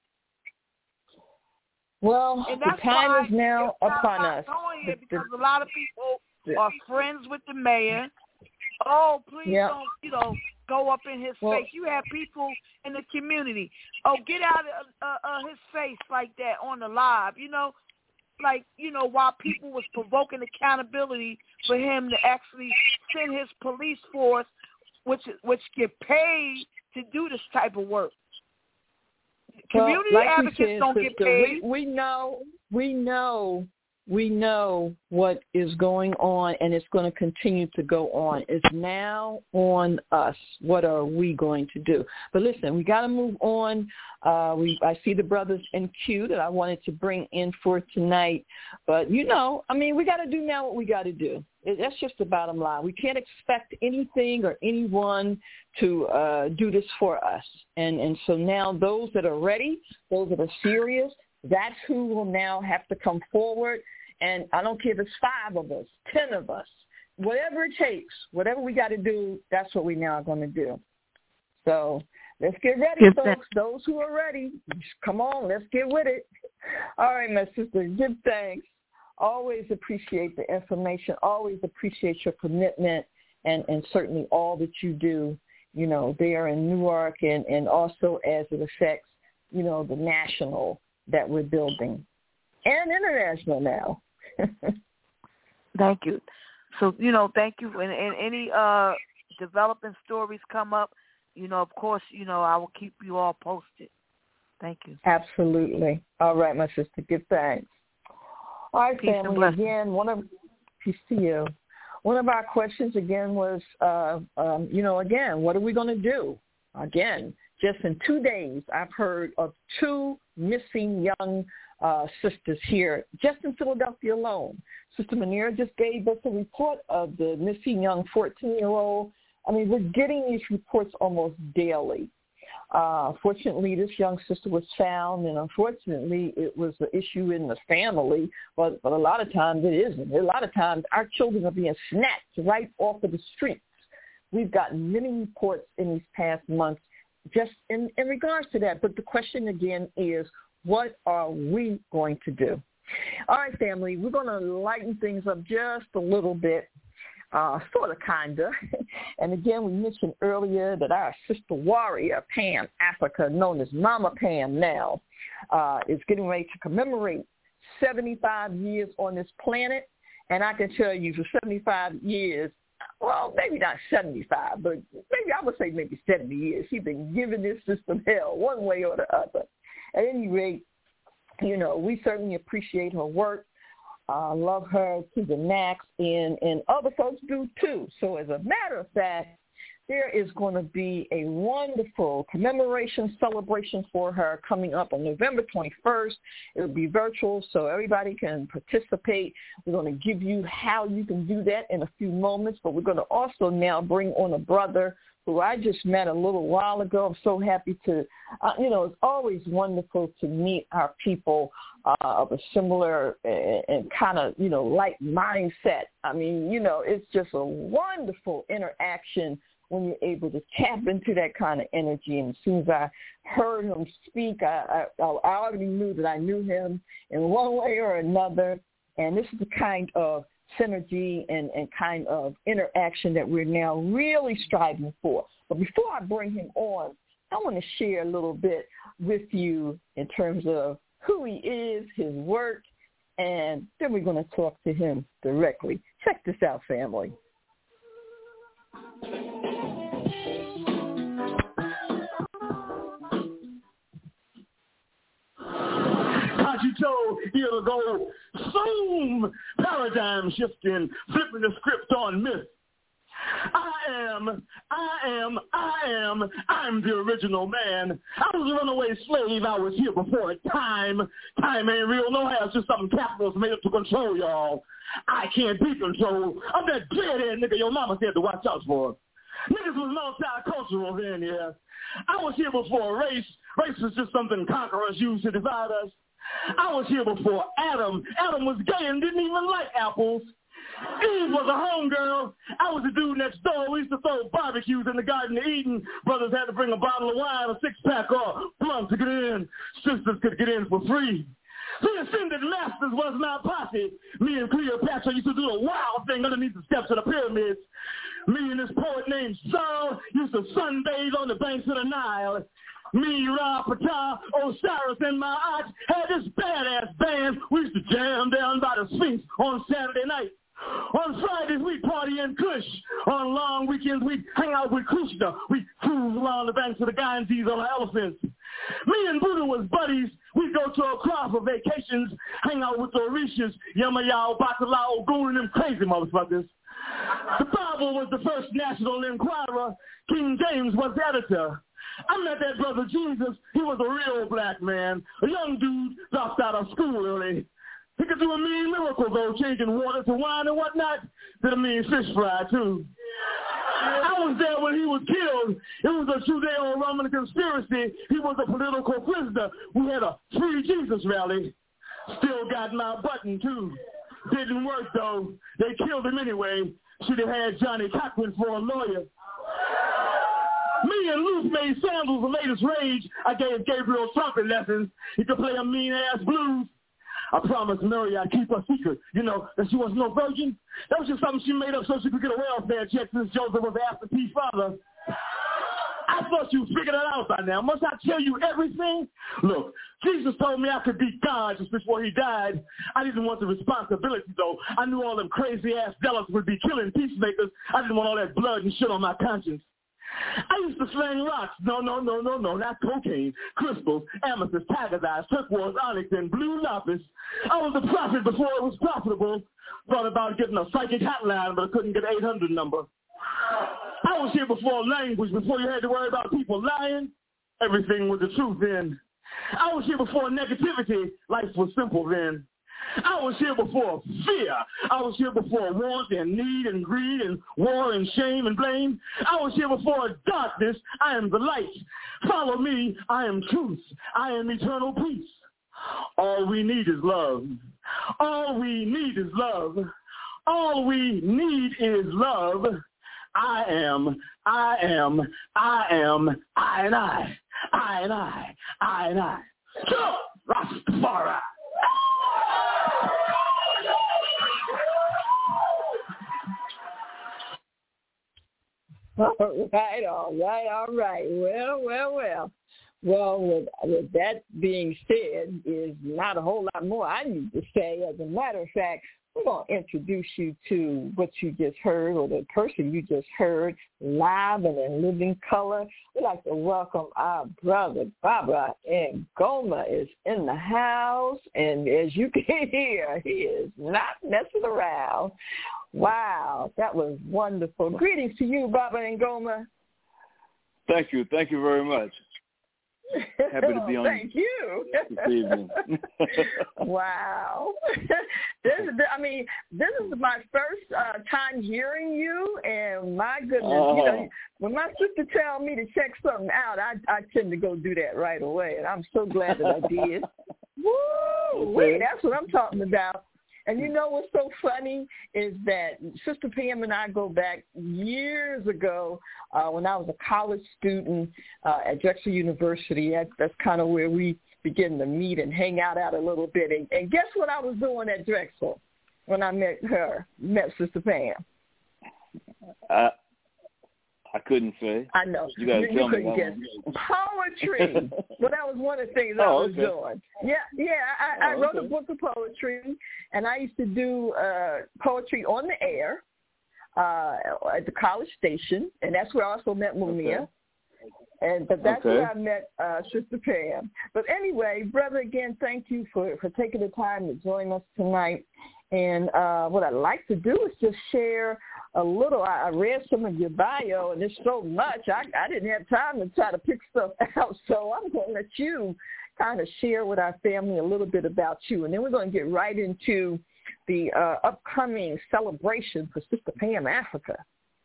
Well, and the that's time is now upon us. It because a lot of people are friends with the mayor. Oh, please yep. don't, you know, go up in his well, face. You have people in the community. Oh, get out of uh, uh, his face like that on the live. You know, like, you know, while people was provoking accountability for him to actually send his police force, which which get paid to do this type of work. Community well, like advocates said, don't sister, get paid. We, we know, we know, we know what is going on, and it's going to continue to go on. It's now on us. What are we going to do? But listen, we got to move on. Uh, we, I see the brothers in queue that I wanted to bring in for tonight. But, you know, I mean, we got to do now what we got to do. It, that's just the bottom line. We can't expect anything or anyone to uh, do this for us. And, and so now those that are ready, those that are serious, that's who will now have to come forward. And I don't care if it's five of us, ten of us, whatever it takes, whatever we got to do, that's what we now are going to do. So let's get ready, Give folks. that. Those who are ready, come on, let's get with it. All right, my sister, give thanks. Always appreciate the information. Always appreciate your commitment and, and certainly all that you do, you know, there in Newark and, and also as it affects, you know, the national that we're building and international now. Thank you. So, you know, thank you. And, and any uh, developing stories come up, you know, of course, you know, I will keep you all posted. Thank you. Absolutely. All right, my sister. Give thanks. All right, peace family. Again, one of peace to you. One of our questions again was, uh, um, you know, again, what are we going to do? Again, just in two days, I've heard of two missing young uh, sisters here, just in Philadelphia alone. Sister Manira just gave us a report of the missing young fourteen-year-old. I mean, we're getting these reports almost daily. Uh, fortunately, this young sister was found, and unfortunately, it was an issue in the family, but, but a lot of times it isn't. A lot of times our children are being snatched right off of the streets. We've gotten many reports in these past months just in, in regards to that. But the question again is, what are we going to do? All right, family, we're going to lighten things up just a little bit. Uh, sort of, kind of. And again, we mentioned earlier that our sister warrior, Pam Africa, known as Mama Pam now, uh, is getting ready to commemorate seventy-five years on this planet. And I can tell you for seventy-five years, well, maybe not seventy-five, but maybe I would say maybe seventy years. She's been giving this system hell one way or the other. At any rate, you know, we certainly appreciate her work. Uh, love her to the max, and, and other folks do too. So as a matter of fact, there is going to be a wonderful commemoration celebration for her coming up on November twenty-first. It will be virtual, so everybody can participate. We're going to give you how you can do that in a few moments, but we're going to also now bring on a brother who I just met a little while ago. I'm so happy to, uh, you know, it's always wonderful to meet our people uh, of a similar and, and kind of, you know, like mindset. I mean, you know, it's just a wonderful interaction when you're able to tap into that kind of energy. And as soon as I heard him speak, I, I, I already knew that I knew him in one way or another. And this is the kind of synergy and, and kind of interaction that we're now really striving for. But before I bring him on, I want to share a little bit with you in terms of who he is, his work, and then we're going to talk to him directly. Check this out, family. Show here to go, zoom, paradigm shifting, flipping the script on myth. I am, I am, I am, I'm the original man. I was a runaway slave, I was here before time. Time ain't real, no how, it's just something capitalists made up to control y'all. I can't be controlled. I'm that dead-end nigga your mama said to watch out for. Niggas was multicultural then, yeah. I was here before race. Race was just something conquerors used to divide us. I was here before Adam. Adam was gay and didn't even like apples. Eve was a homegirl. I was the dude next door. We used to throw barbecues in the Garden of Eden. Brothers had to bring a bottle of wine, a six-pack, or blunt to get in. Sisters could get in for free. The ascended masters was my posse. Me and Cleopatra used to do a wild thing underneath the steps of the pyramids. Me and this poet named Saul used to sunbathe on the banks of the Nile. Me, Ra, Ptah, Osiris, and my aunt had this badass band. We used to jam down by the Sphinx on Saturday night. On Fridays, we'd party in Kush. On long weekends, we'd hang out with Krishna. We'd cruise along the banks of the Ganges on elephants. Me and Buddha was buddies. We'd go to Accra for vacations, hang out with the Orishas, Yamayao, Batalao, Ogun, and them crazy motherfuckers. The Bible was the first national enquirer. King James was the editor. I met that brother Jesus. He was a real black man, a young dude dropped out of school early. He could do a mean miracle, though, changing water to wine and whatnot. Did a mean fish fry, too. I was there when he was killed. It was a Judeo-Roman conspiracy. He was a political prisoner. We had a Free Jesus rally. Still got my button, too. Didn't work, though. They killed him anyway. Should have had Johnny Cochran for a lawyer. Me and Luke made Sandals the latest rage. I gave Gabriel trumpet lessons. He could play a mean-ass blues. I promised Mary I'd keep her secret. You know, that she was no virgin. That was just something she made up so she could get a welfare check since Joseph was after P father. I thought you figured it out by now. Must I tell you everything? Look, Jesus told me I could be God just before he died. I didn't want the responsibility, though. I knew all them crazy-ass zealots would be killing peacemakers. I didn't want all that blood and shit on my conscience. I used to slang rocks. No, no, no, no, no, not cocaine. Crystals, amethyst, tiger's eyes, turquoise, onyx, and blue lapis. I was a prophet before it was profitable. Thought about getting a psychic hotline, but I couldn't get an eight hundred number. I was here before language, before you had to worry about people lying. Everything was the truth then. I was here before negativity. Life was simple then. I was here before fear. I was here before want and need and greed and war and shame and blame. I was here before darkness. I am the light. Follow me. I am truth. I am eternal peace. All we need is love. All we need is love. All we need is love. I am, I am, I am, I and I, I and I, I and I. Go, Rastafari. All right, all right, all right. Well, well, well. Well, with, with that being said, is not a whole lot more I need to say. As a matter of fact, we're going to introduce you to what you just heard, or the person you just heard live and in living color. We'd like to welcome our brother, Baba Ngoma is in the house. And as you can hear, he is not messing around. Wow, that was wonderful. Greetings to you, Baba Ngoma. Thank you. Thank you very much. Happy to be on. Thank you. This evening. Wow. This is, I mean, this is my first uh, time hearing you, and my goodness, uh, you know, when my sister tells me to check something out, I, I tend to go do that right away, and I'm so glad that I did. Woo! Wait, that's what I'm talking about. And you know what's so funny is that Sister Pam and I go back years ago uh, when I was a college student uh, at Drexel University. That, that's kind of where we began to meet and hang out out a little bit. And, and guess what I was doing at Drexel when I met her, met Sister Pam? Uh, I couldn't say. I know. You got to tell you couldn't me. Guess. Poetry. Well, that was one of the things oh, I was okay. doing. Yeah, yeah. I, I oh, wrote okay. a book of poetry, and I used to do uh, poetry on the air uh, at the College Station, and that's where I also met Mumia. Okay. And but that's okay. where I met uh, Sister Pam. But anyway, brother, again, thank you for, for taking the time to join us tonight. And uh, what I'd like to do is just share a little. I, I read some of your bio, and there's so much. I, I didn't have time to try to pick stuff out, so I'm going to let you kind of share with our family a little bit about you. And then we're going to get right into the uh, upcoming celebration for Sister Pam Africa.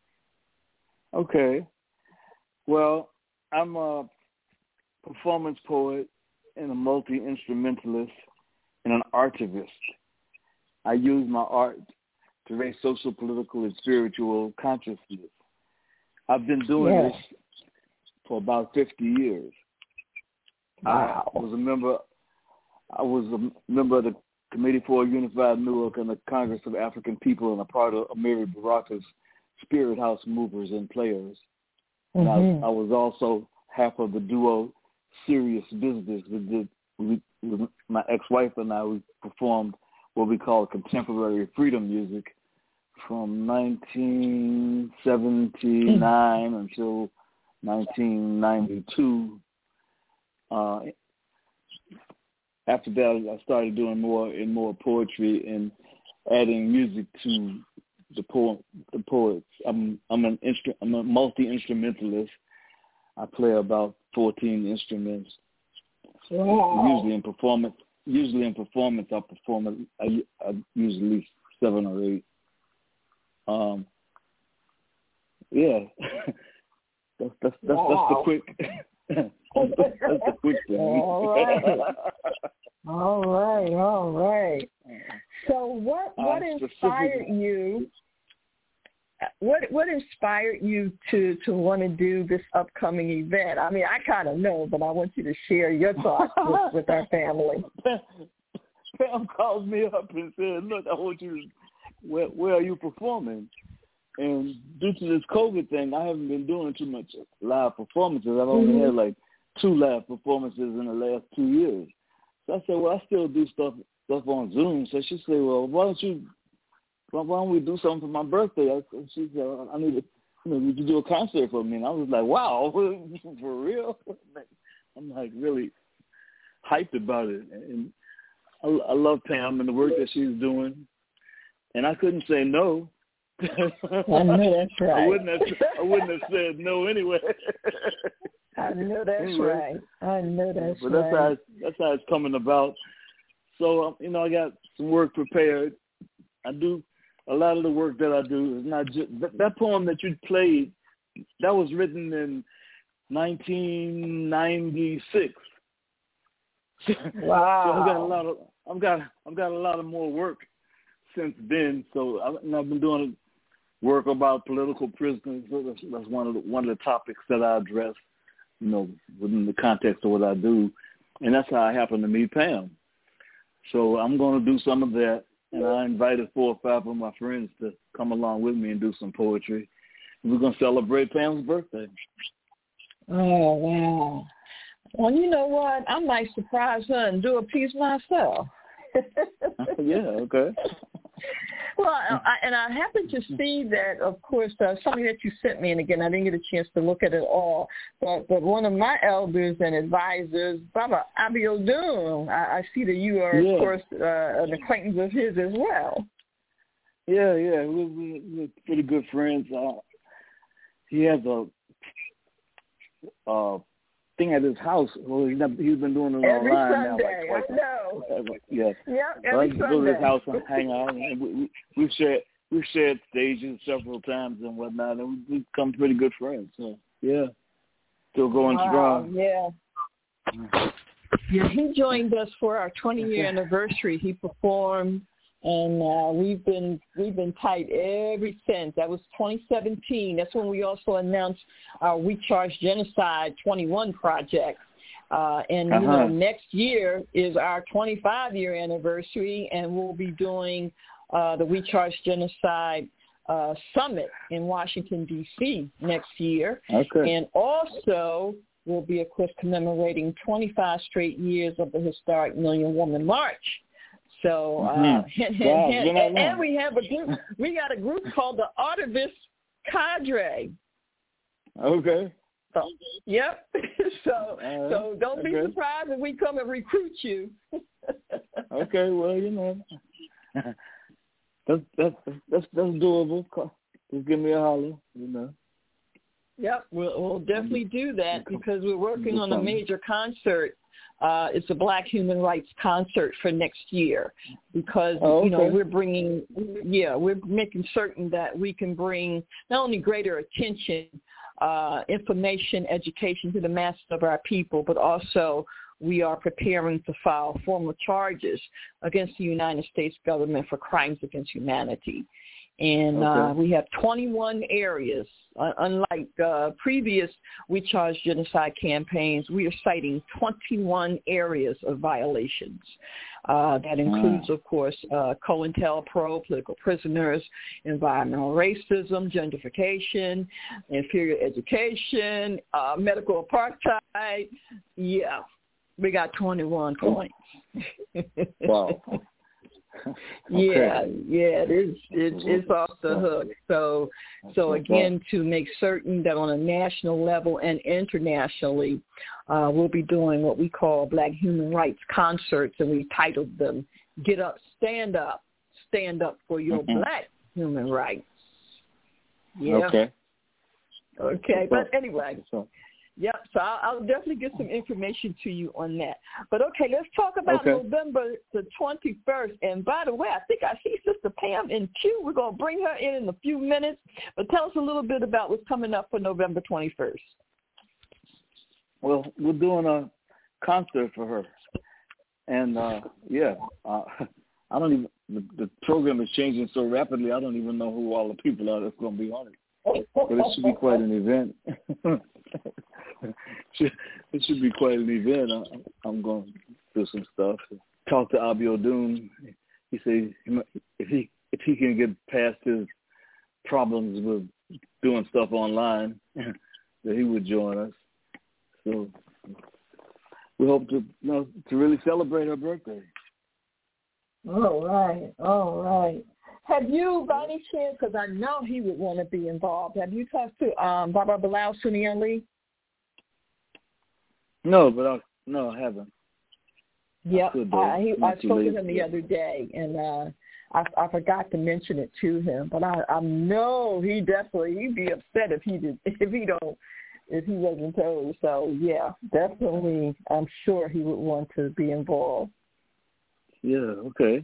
Okay. Well, I'm a performance poet and a multi-instrumentalist and an archivist. I use my art to raise social, political, and spiritual consciousness. I've been doing yes. this for about fifty years. Wow. I was a member. I was a member of the Committee for a Unified Newark and the Congress of African People, and a part of Amiri Baraka's Spirit House Movers and Players. And mm-hmm. I, I was also half of the duo Serious Business. We did. We, with my ex-wife and I, we performed what we call contemporary freedom music from nineteen seventy-nine mm. until nineteen ninety-two. Uh, after that, I started doing more and more poetry and adding music to the poem, the poets. I'm I'm an instru- I'm a multi-instrumentalist. I play about fourteen instruments. Wow. Usually in performance. Usually in performance, I perform. I, I usually seven or eight. Um, yeah, that's that's that's, wow. that's the quick. that's, that's the quick thing. All right, all right, all right. So, what what uh, inspired you? What what inspired you to, to want to do this upcoming event? I mean, I kind of know, but I want you to share your thoughts with, with our family. Pam called me up and said, "Look, I want you. To, where where are you performing?" And due to this COVID thing, I haven't been doing too much live performances. I've only mm-hmm. had like two live performances in the last two years. So I said, "Well, I still do stuff stuff on Zoom." So she said, "Well, why don't you?" Well, why don't we do something for my birthday? I, she said, I need to, you know, would you do a concert for me? And I was like, wow, for real? I'm like really hyped about it. And I, I love Pam and the work that she's doing. And I couldn't say no. I know that's right. I wouldn't have, I wouldn't have said no anyway. I know that's anyway, right. I know that's but that's right. How it's, that's how it's coming about. So, um, you know, I got some work prepared. I do. A lot of the work that I do is not just that, that poem that you played. That was written in nineteen ninety-six. Wow! So I've got a lot of I've got I've got a lot of more work since then. So I've, and I've been doing work about political prisoners. So that's, that's one of the, one of the topics that I address, you know, within the context of what I do, and that's how I happened to meet Pam. So I'm going to do some of that. And I invited four or five of my friends to come along with me and do some poetry. And we're going to celebrate Pam's birthday. Oh, wow. Well, you know what? I might surprise her and do a piece myself. Yeah, okay. Well, I, and I happened to see that, of course, uh, something that you sent me, and again, I didn't get a chance to look at it all, but, but one of my elders and advisors, Baba Abiodun, I, I see that you are, yeah. of course, uh, an acquaintance of his as well. Yeah, yeah, we're, we're, we're pretty good friends. Uh, he has a uh, thing at his house. Well, he's, not, he's been doing it every online Sunday, now, like twice. I know. Every, yeah, yeah, every so I Sunday. go to his house and hang out, and we, we, we've shared we've shared stages several times and whatnot, and we've become pretty good friends. So yeah, still going wow, strong. Yeah. Yeah, he joined us for our twentieth year anniversary. He performed. And uh, we've been we've been tight ever since. That was twenty seventeen. That's when we also announced our We Charge Genocide twenty-one project. Uh, and uh-huh. you know, next year is our twenty-five year anniversary, and we'll be doing uh, the We Charge Genocide uh, Summit in Washington D C next year. Okay. And also, we'll be, of course, commemorating twenty-five straight years of the historic Million Woman March. So, uh, mm-hmm. and, wow, and, and, and we have a group. We got a group called the Artivist Cadre. Okay. So, yep. so, uh, so don't okay. be surprised if we come and recruit you. Okay. Well, you know, that's that's that's that's doable. Just give me a holler. You know. Yep. We'll we'll definitely do that because we're working on a major concert. Uh, it's a Black Human Rights concert for next year because, oh, okay. you know, we're bringing, yeah, we're making certain that we can bring not only greater attention, uh, information, education to the masses of our people, but also we are preparing to file formal charges against the United States government for crimes against humanity. And okay. uh, we have twenty-one areas. Uh, unlike uh, previous We Charge Genocide campaigns, we are citing twenty-one areas of violations. Uh, that includes, wow. of course, uh, COINTELPRO, political prisoners, environmental racism, gentrification, inferior education, uh, medical apartheid. Yeah, we got twenty-one points. Wow. Yeah, yeah, it's it's it's off the hook. So, so again, to make certain that on a national level and internationally, uh, we'll be doing what we call Black Human Rights concerts, and we titled them "Get Up, Stand Up, Stand Up for Your mm-hmm. Black Human Rights." Yeah. Okay. Okay, but anyway. Yep, so I'll, I'll definitely get some information to you on that. But, okay, let's talk about okay. November the twenty-first. And, by the way, I think I see Sister Pam in queue. We're going to bring her in in a few minutes. But tell us a little bit about what's coming up for November twenty-first. Well, we're doing a concert for her. And, uh, yeah, uh, I don't even – the program is changing so rapidly, I don't even know who all the people are that's going to be on it. But it should be quite an event. It should be quite an event. I, I'm going to do some stuff. Talk to Abiodun. He said if he if he can get past his problems with doing stuff online, that he would join us. So we hope to you know to really celebrate her birthday. All right, all right. Have you, by any chance, because I know he would want to be involved, have you talked to um, Baba Bilal Sunni Ali? No, but I, no, I haven't. Yep, I, I, he, I spoke late. to him the yeah. other day, and uh, I, I forgot to mention it to him. But I, I know he definitely he'd be upset if he did if he don't if he wasn't told. So yeah, definitely, I'm sure he would want to be involved. Yeah. Okay.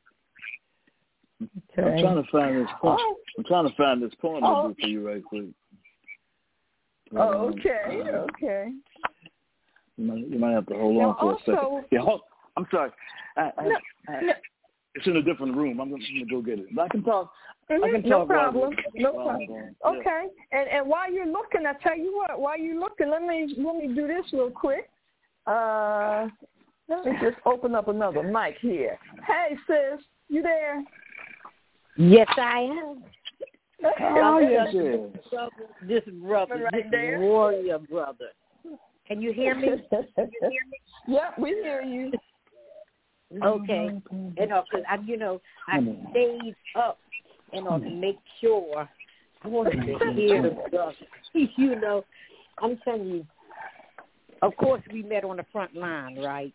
Okay. I'm trying to find this point. Oh. I'm trying to find this poem oh. to do for you right quick. Oh, okay, uh, okay. You might, you might have to hold now on for also, a second. Yeah, hold, I'm sorry. I, I, no, I, no. It's in a different room. I'm going to go get it. But I can talk. Mm-hmm. I can talk. No problem. No while problem. Yeah. Okay. And and while you're looking, I tell you what. While you're looking, let me let me do this real quick. Uh, let me just open up another mic here. Hey, sis, you there? Yes, I am. Oh, yes, yes. This brother, right this there. warrior brother. Can you hear me? Yep, we hear you. Okay. You know, because I, you know, I stayed up and uh, to make sure I wanted to hear the stuff. You know, I'm telling you, of course we met on the front line, right?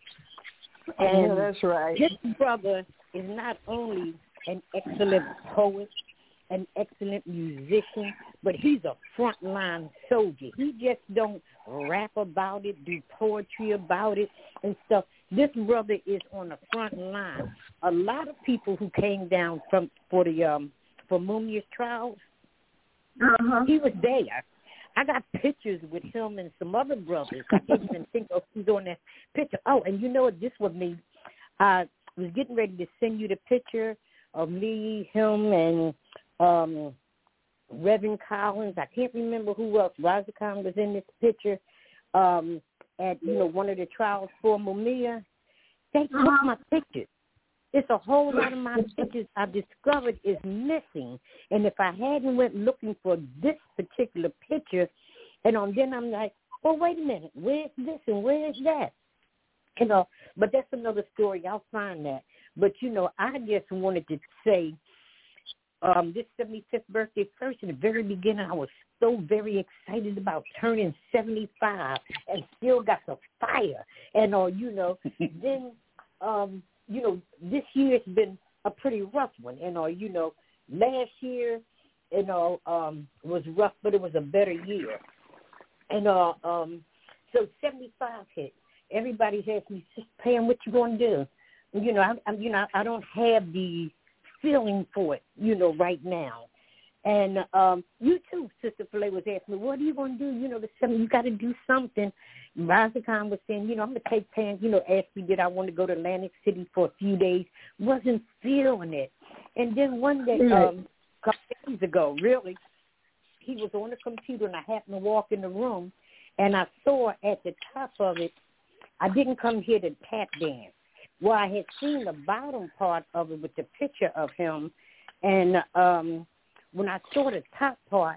And yeah, that's right. This brother is not only an excellent poet, an excellent musician, but he's a frontline soldier. He just don't rap about it, do poetry about it and stuff. This brother is on the front line. A lot of people who came down from for the um for Mumia's trials, uh-huh. he was there. I got pictures with him and some other brothers. I didn't even think of who's on that picture. Oh, and you know what? This was me. I was getting ready to send you the picture of me, him, and um, Reverend Collins. I can't remember who else. Raza Khan was in this picture um, at, you know, one of the trials for Mumia. They took uh-huh. my pictures. It's a whole lot of my pictures I discovered is missing. And if I hadn't went looking for this particular picture, and on then I'm like, well, wait a minute, where's this and where's that? You know, but that's another story. I'll find that. But, you know, I just wanted to say um, this seventy-fifth birthday first, in the very beginning, I was so very excited about turning seventy-five and still got the fire. And, uh, you know, then, um, you know, this year has been a pretty rough one. And, uh, you know, last year, you know, um, was rough, but it was a better year. And uh, um, so seventy-five hit. Everybody asked me, Sister Pam, what you going to do? You know, I, I, you know, I don't have the feeling for it, you know, right now. And um, you too, Sister Filet was asking me, what are you going to do? You know, the seven, you got to do something. Raza Khan was saying, you know, I'm going to take Pam, you know, asked me, did I want to go to Atlantic City for a few days? Wasn't feeling it. And then one day, um, a couple days ago, really, he was on the computer, and I happened to walk in the room, and I saw at the top of it, I didn't come here to tap dance. Well, I had seen the bottom part of it with the picture of him, and um, when I saw the top part,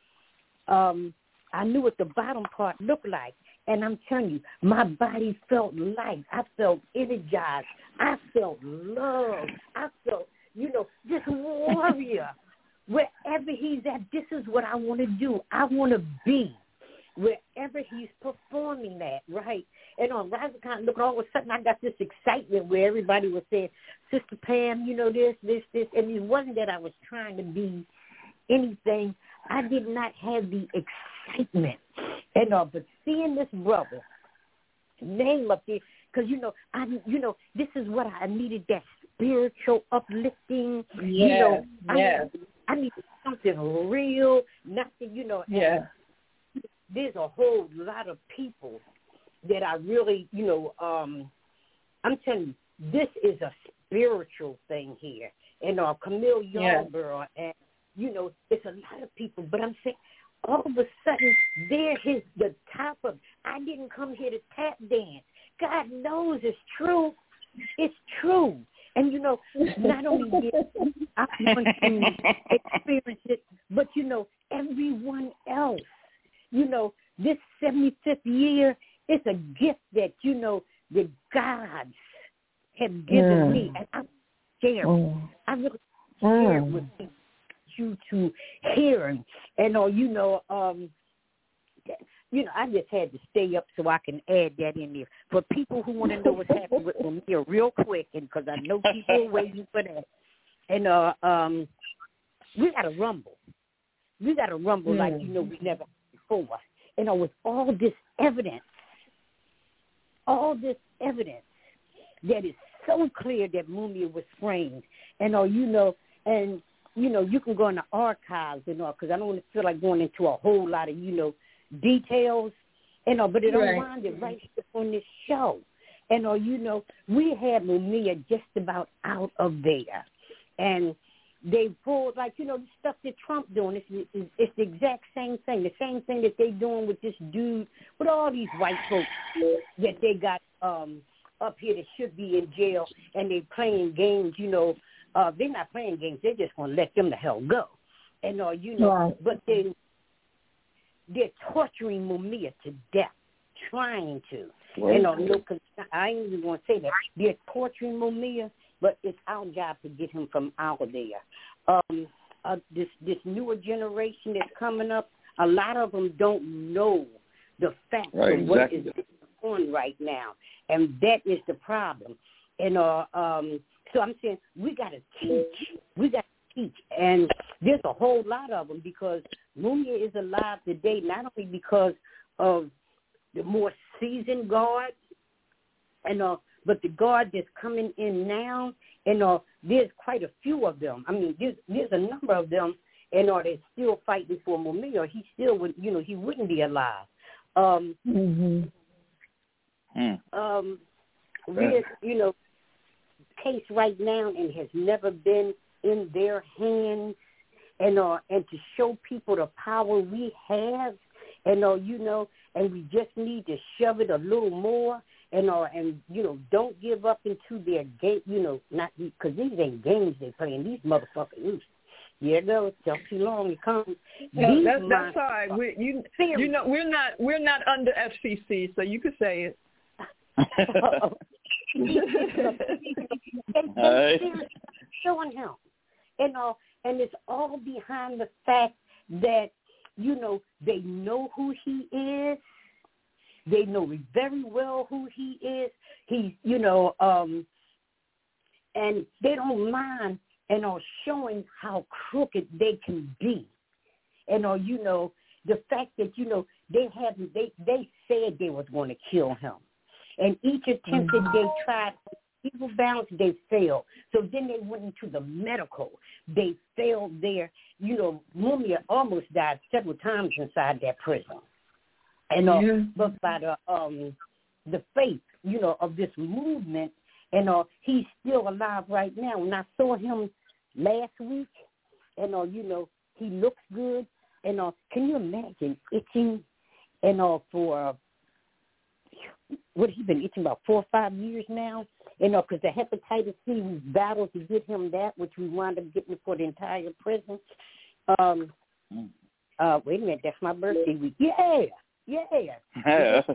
um, I knew what the bottom part looked like. And I'm telling you, my body felt light. I felt energized. I felt love. I felt, you know, this warrior. Wherever he's at, this is what I want to do. I want to be wherever he's performing at, right? And on Raza Khan, look, all of a sudden I got this excitement where everybody was saying, Sister Pam, you know, this, this, this. And it wasn't that I was trying to be anything. I did not have the excitement. And uh, but seeing this brother name up there, because, you know, I, you know, this is what I needed, that spiritual uplifting. Yeah, you know, I, yeah. needed, I needed something real, nothing, you know. Yeah. There's a whole lot of people that I really, you know, um, I'm telling you, this is a spiritual thing here. And uh, Camille Yarborough, yeah. and, you know, it's a lot of people. But I'm saying, all of a sudden, there is the top of, I didn't come here to tap dance. God knows it's true. It's true. And, you know, not only did I want to experience it, but, you know, everyone else. You know, this seventy-fifth year, it's a gift that, you know, the gods have given mm. me. And I'm scared. Mm. I'm really scared mm. with you to hear. And, and uh, you know, um, you know, I just had to stay up so I can add that in there. For people who want to know what's happening with me real quick, and because I know people are waiting for that. And uh, um, we got to rumble. We got to rumble mm. like, you know, we never before. And uh, with all this evidence, all this evidence that is so clear that Mumia was framed. And, uh, you know, and, you know, you can go in the archives and all, because I don't want to feel like going into a whole lot of, you know, details. And, uh, but it right. unwinded right here on this show. And, uh, you know, we had Mumia just about out of there. And they pulled, like, you know, the stuff that Trump doing, it's, it's, it's the exact same thing, the same thing that they doing with this dude, with all these white folks that they got um, up here that should be in jail, and they playing games, you know. Uh, they're not playing games. They're just going to let them the hell go. And, uh, you know, right. but they, they're torturing Mumia to death, trying to. Right. And, uh, no, cause I ain't even going to say that. They're torturing Mumia, but it's our job to get him from out of there. Um, uh, this this newer generation that's coming up, a lot of them don't know the facts right, of what exactly. is going on right now, and that is the problem. And uh, um, so I'm saying we got to teach. We got to teach, and there's a whole lot of them because Mumia is alive today not only because of the more seasoned guards, and uh, but the guard that's coming in now, and uh, there's quite a few of them. I mean, there's there's a number of them, and are they still fighting for Mumia? He still would, you know, he wouldn't be alive. Um, mm-hmm. mm. um, there's, you know, case right now and has never been in their hands, and uh, and to show people the power we have, and uh, you know, and we just need to shove it a little more, and uh, and you know, don't give up into their game, you know, not because these ain't games they're playing. These motherfuckers, yeah, no, it's just too long. It comes. No, that's that's all right. We, you you know, we're not we're not under F C C, so you could say it. and, and showing him, and uh, and it's all behind the fact that you know they know who he is. They know very well who he is. He's you know, um, and they don't mind and are showing how crooked they can be, and or you know the fact that you know they haven't they they said they was going to kill him. And each attempt that they tried, people balance, they failed. So then they went into the medical. They failed there. You know, Mumia almost died several times inside that prison. And uh, yeah. But by the um, the faith, you know, of this movement, and uh, he's still alive right now. When I saw him last week, and uh, you know, he looks good. And uh, can you imagine itching, and uh, for uh, what he been itching about four or five years now, you know, because the hepatitis C, we battled to get him that, which we wound up getting for the entire prison. Um, uh, wait a minute, that's my birthday week. Yeah, yeah. That's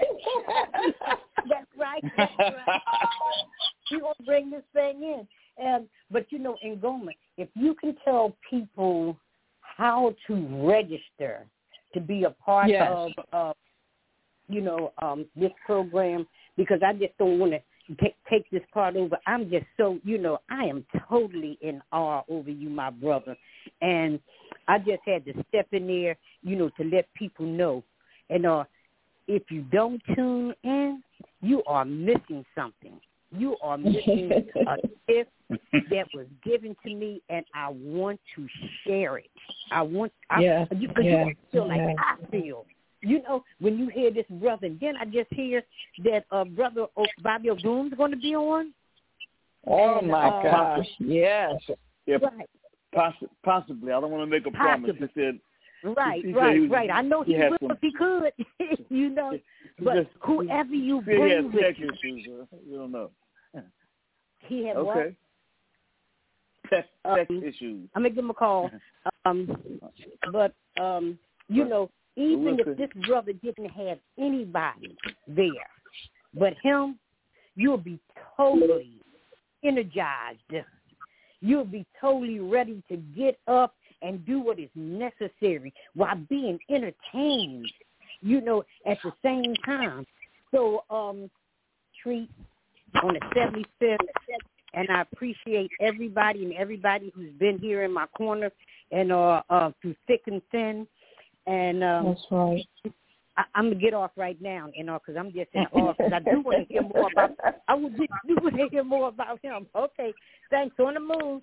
right, that's right. We're going to bring this thing in. And, but, you know, in Goma, if you can tell people how to register to be a part yes. of uh, you know, um, this program, because I just don't want to t- take this part over. I'm just so, you know, I am totally in awe over you, my brother. And I just had to step in there, you know, to let people know. And uh, if you don't tune in, you are missing something. You are missing a gift that was given to me, and I want to share it. I want, I, yeah. you, yeah. you feel like yeah. I feel. You know, when you hear this brother, and then I just hear that uh, brother o- Bobby Ogun's going to be on. Oh, and, my uh, gosh, yes. Yeah, right. poss- possibly. I don't want to make a promise. He said, right, he, he right, was, right. I know he, he would some, if he could, you know. But just, whoever you he bring has with tech you. issues. Uh, you don't know. He had okay. what? Tech, tech um, issues. I'm going to give him a call. Um, but, um, you know, even if this brother didn't have anybody there but him, you'll be totally energized. You'll be totally ready to get up and do what is necessary while being entertained, you know, at the same time. So, um, treat on the seventy-fifth, and I appreciate everybody and everybody who's been here in my corner and uh, uh, through thick and thin. And um, that's right. I, I'm gonna get off right now, you know, because I'm just in awe. Because I do want to hear more about. I would do want to hear more about him. Okay, thanks. On the move.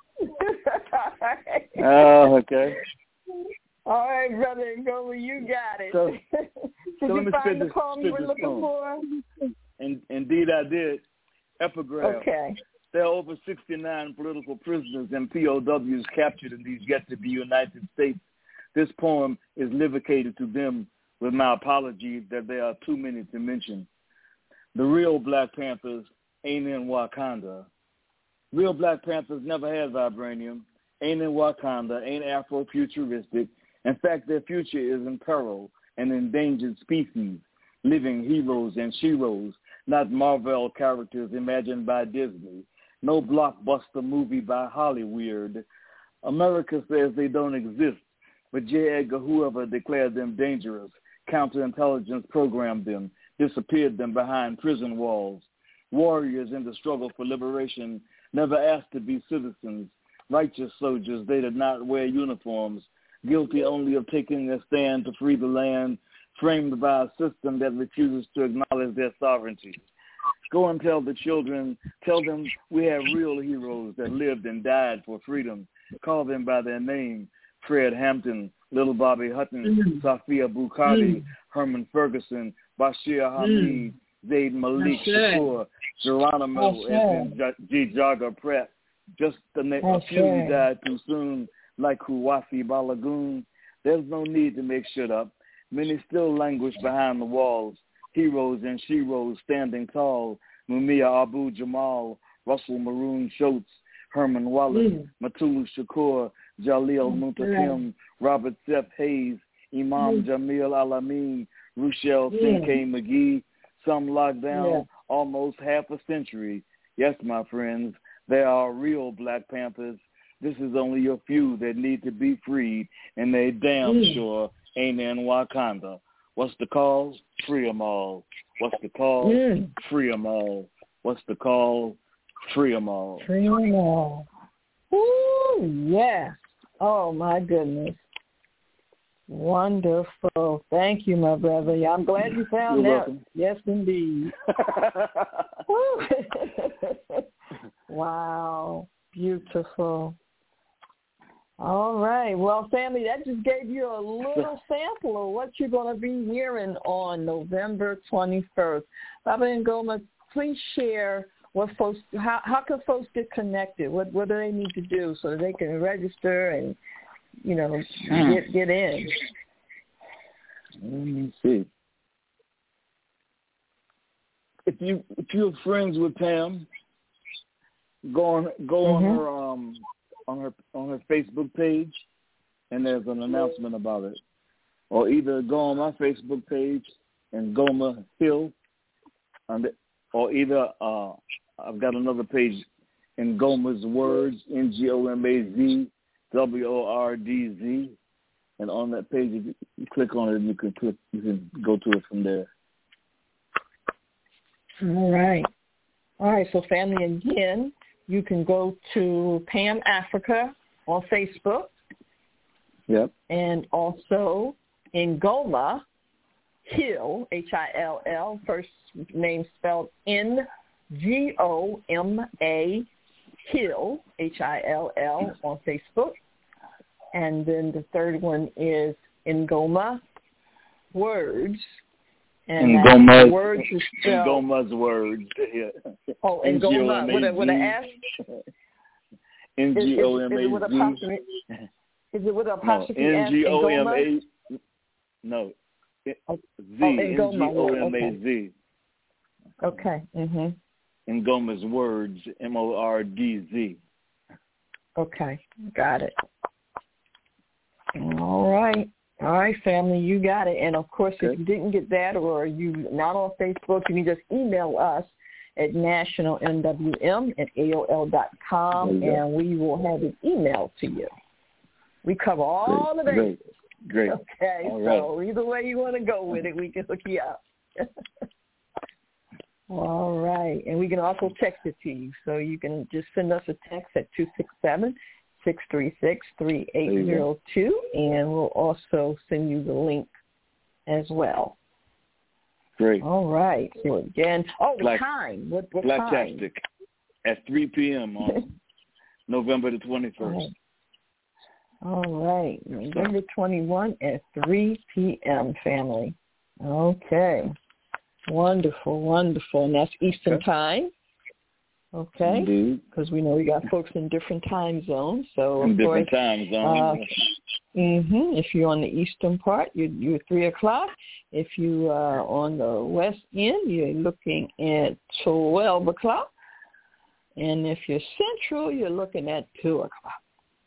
Oh, okay. All right, brother, go where you got it. So, did so you let me find the this, poem you were looking poem. for? And, indeed, I did. Epigraph. Okay. There are over sixty-nine political prisoners and P O Ws captured in these yet-to-be United States. This poem is livicated to them with my apologies that there are too many to mention. The real Black Panthers ain't in Wakanda. Real Black Panthers never had vibranium, ain't in Wakanda, ain't Afro-futuristic. In fact, their future is in peril, an endangered species, living heroes and sheroes, not Marvel characters imagined by Disney. No blockbuster movie by Hollywood. America says they don't exist, but J. Edgar Hoover declared them dangerous. Counterintelligence programmed them, disappeared them behind prison walls. Warriors in the struggle for liberation never asked to be citizens. Righteous soldiers, they did not wear uniforms, guilty only of taking a stand to free the land, framed by a system that refuses to acknowledge their sovereignty. Go and tell the children, tell them we have real heroes that lived and died for freedom. Call them by their name, Fred Hampton, Little Bobby Hutton, mm-hmm. Safia Bukhari, mm-hmm. Herman Ferguson, Bashir Hamid, mm-hmm. Zayd Malik Shakur, Geronimo, and G. Jaga Pratt. Just the na- a few who died too soon, like Kuwafi Balagoon. There's no need to make shit up. Many still languish behind the walls. Heroes and sheroes standing tall. Mumia Abu Jamal, Russell Maroon Schultz, Herman Wallace, mm. Matulu Shakur, Jalil mm. Muntakim, Robert Seth Hayes, Imam mm. Jamil Alamin, Ruchelle yeah. Cinque McGee. Some locked down yeah. almost half a century. Yes, my friends, there are real Black Panthers. This is only a few that need to be freed, and they damn mm. sure ain't in Wakanda. What's the call? Free 'em all. What's the call? Mm. Free 'em all. What's the call? Free 'em all. Free 'em all. Ooh, yes. Oh, my goodness. Wonderful. Thank you, my brother. I'm glad you found You're that. Welcome. Yes, indeed. Wow. Beautiful. All right. Well, family, that just gave you a little sample of what you're going to be hearing on November twenty-first. Baba Ngoma, please share what folks, how, how can folks get connected? What what do they need to do so that they can register and, you know, get get in? Let me see. If you if you're friends with Pam, go on go mm-hmm. on her um on her on her Facebook page, and there's an announcement about it. Or either go on my Facebook page and Ngoma Hill, and or either uh, I've got another page in Ngoma's Words, N G O M A Z W O R D Z, and on that page, if you, you click on it, and you can click, you can go to it from there. All right, all right. So, family, again, you can go to Pam Africa on Facebook. Yep. And also Ngoma Hill, H I L L, first name spelled N G O M A Hill, H I L L, on Facebook. And then the third one is Ngoma Words. And Ngoma's words is spelled, Ngoma's Words. Yeah. Oh, Ngoma with a with an S. N G O M A Z. Is it with a apostrophe? Is it with an apostrophe? No, N G O M A. No, Z. N G O M A Z. Okay. Mhm. Ngoma's Words, M O R D Z. Okay, got it. All right. All right, family, you got it. And, of course, okay. if you didn't get that or you're not on Facebook, you can just email us at national N W M at A O L dot com, and we will have it emailed to you. We cover all Great. the bases. Great. Great. Okay, all so right. either way you want to go with it, we can hook you up. All right, and we can also text it to you. So you can just send us a text at two six seven, six three six, three eight zero two, and we'll also send you the link as well. Great. All right. So again, oh, the Black, time. What, what Blacktastic time? at three p.m. on November the twenty-first. All right. November twenty-first at three p.m., family. Okay. Wonderful, wonderful. And that's Eastern okay. time. Okay. Because we know we got folks in different time zones. So, in of different course, time zones. Uh, mm-hmm. If you're on the eastern part, you're, you're three o'clock. If you are on the west end, you're looking at twelve o'clock. And if you're central, you're looking at two o'clock.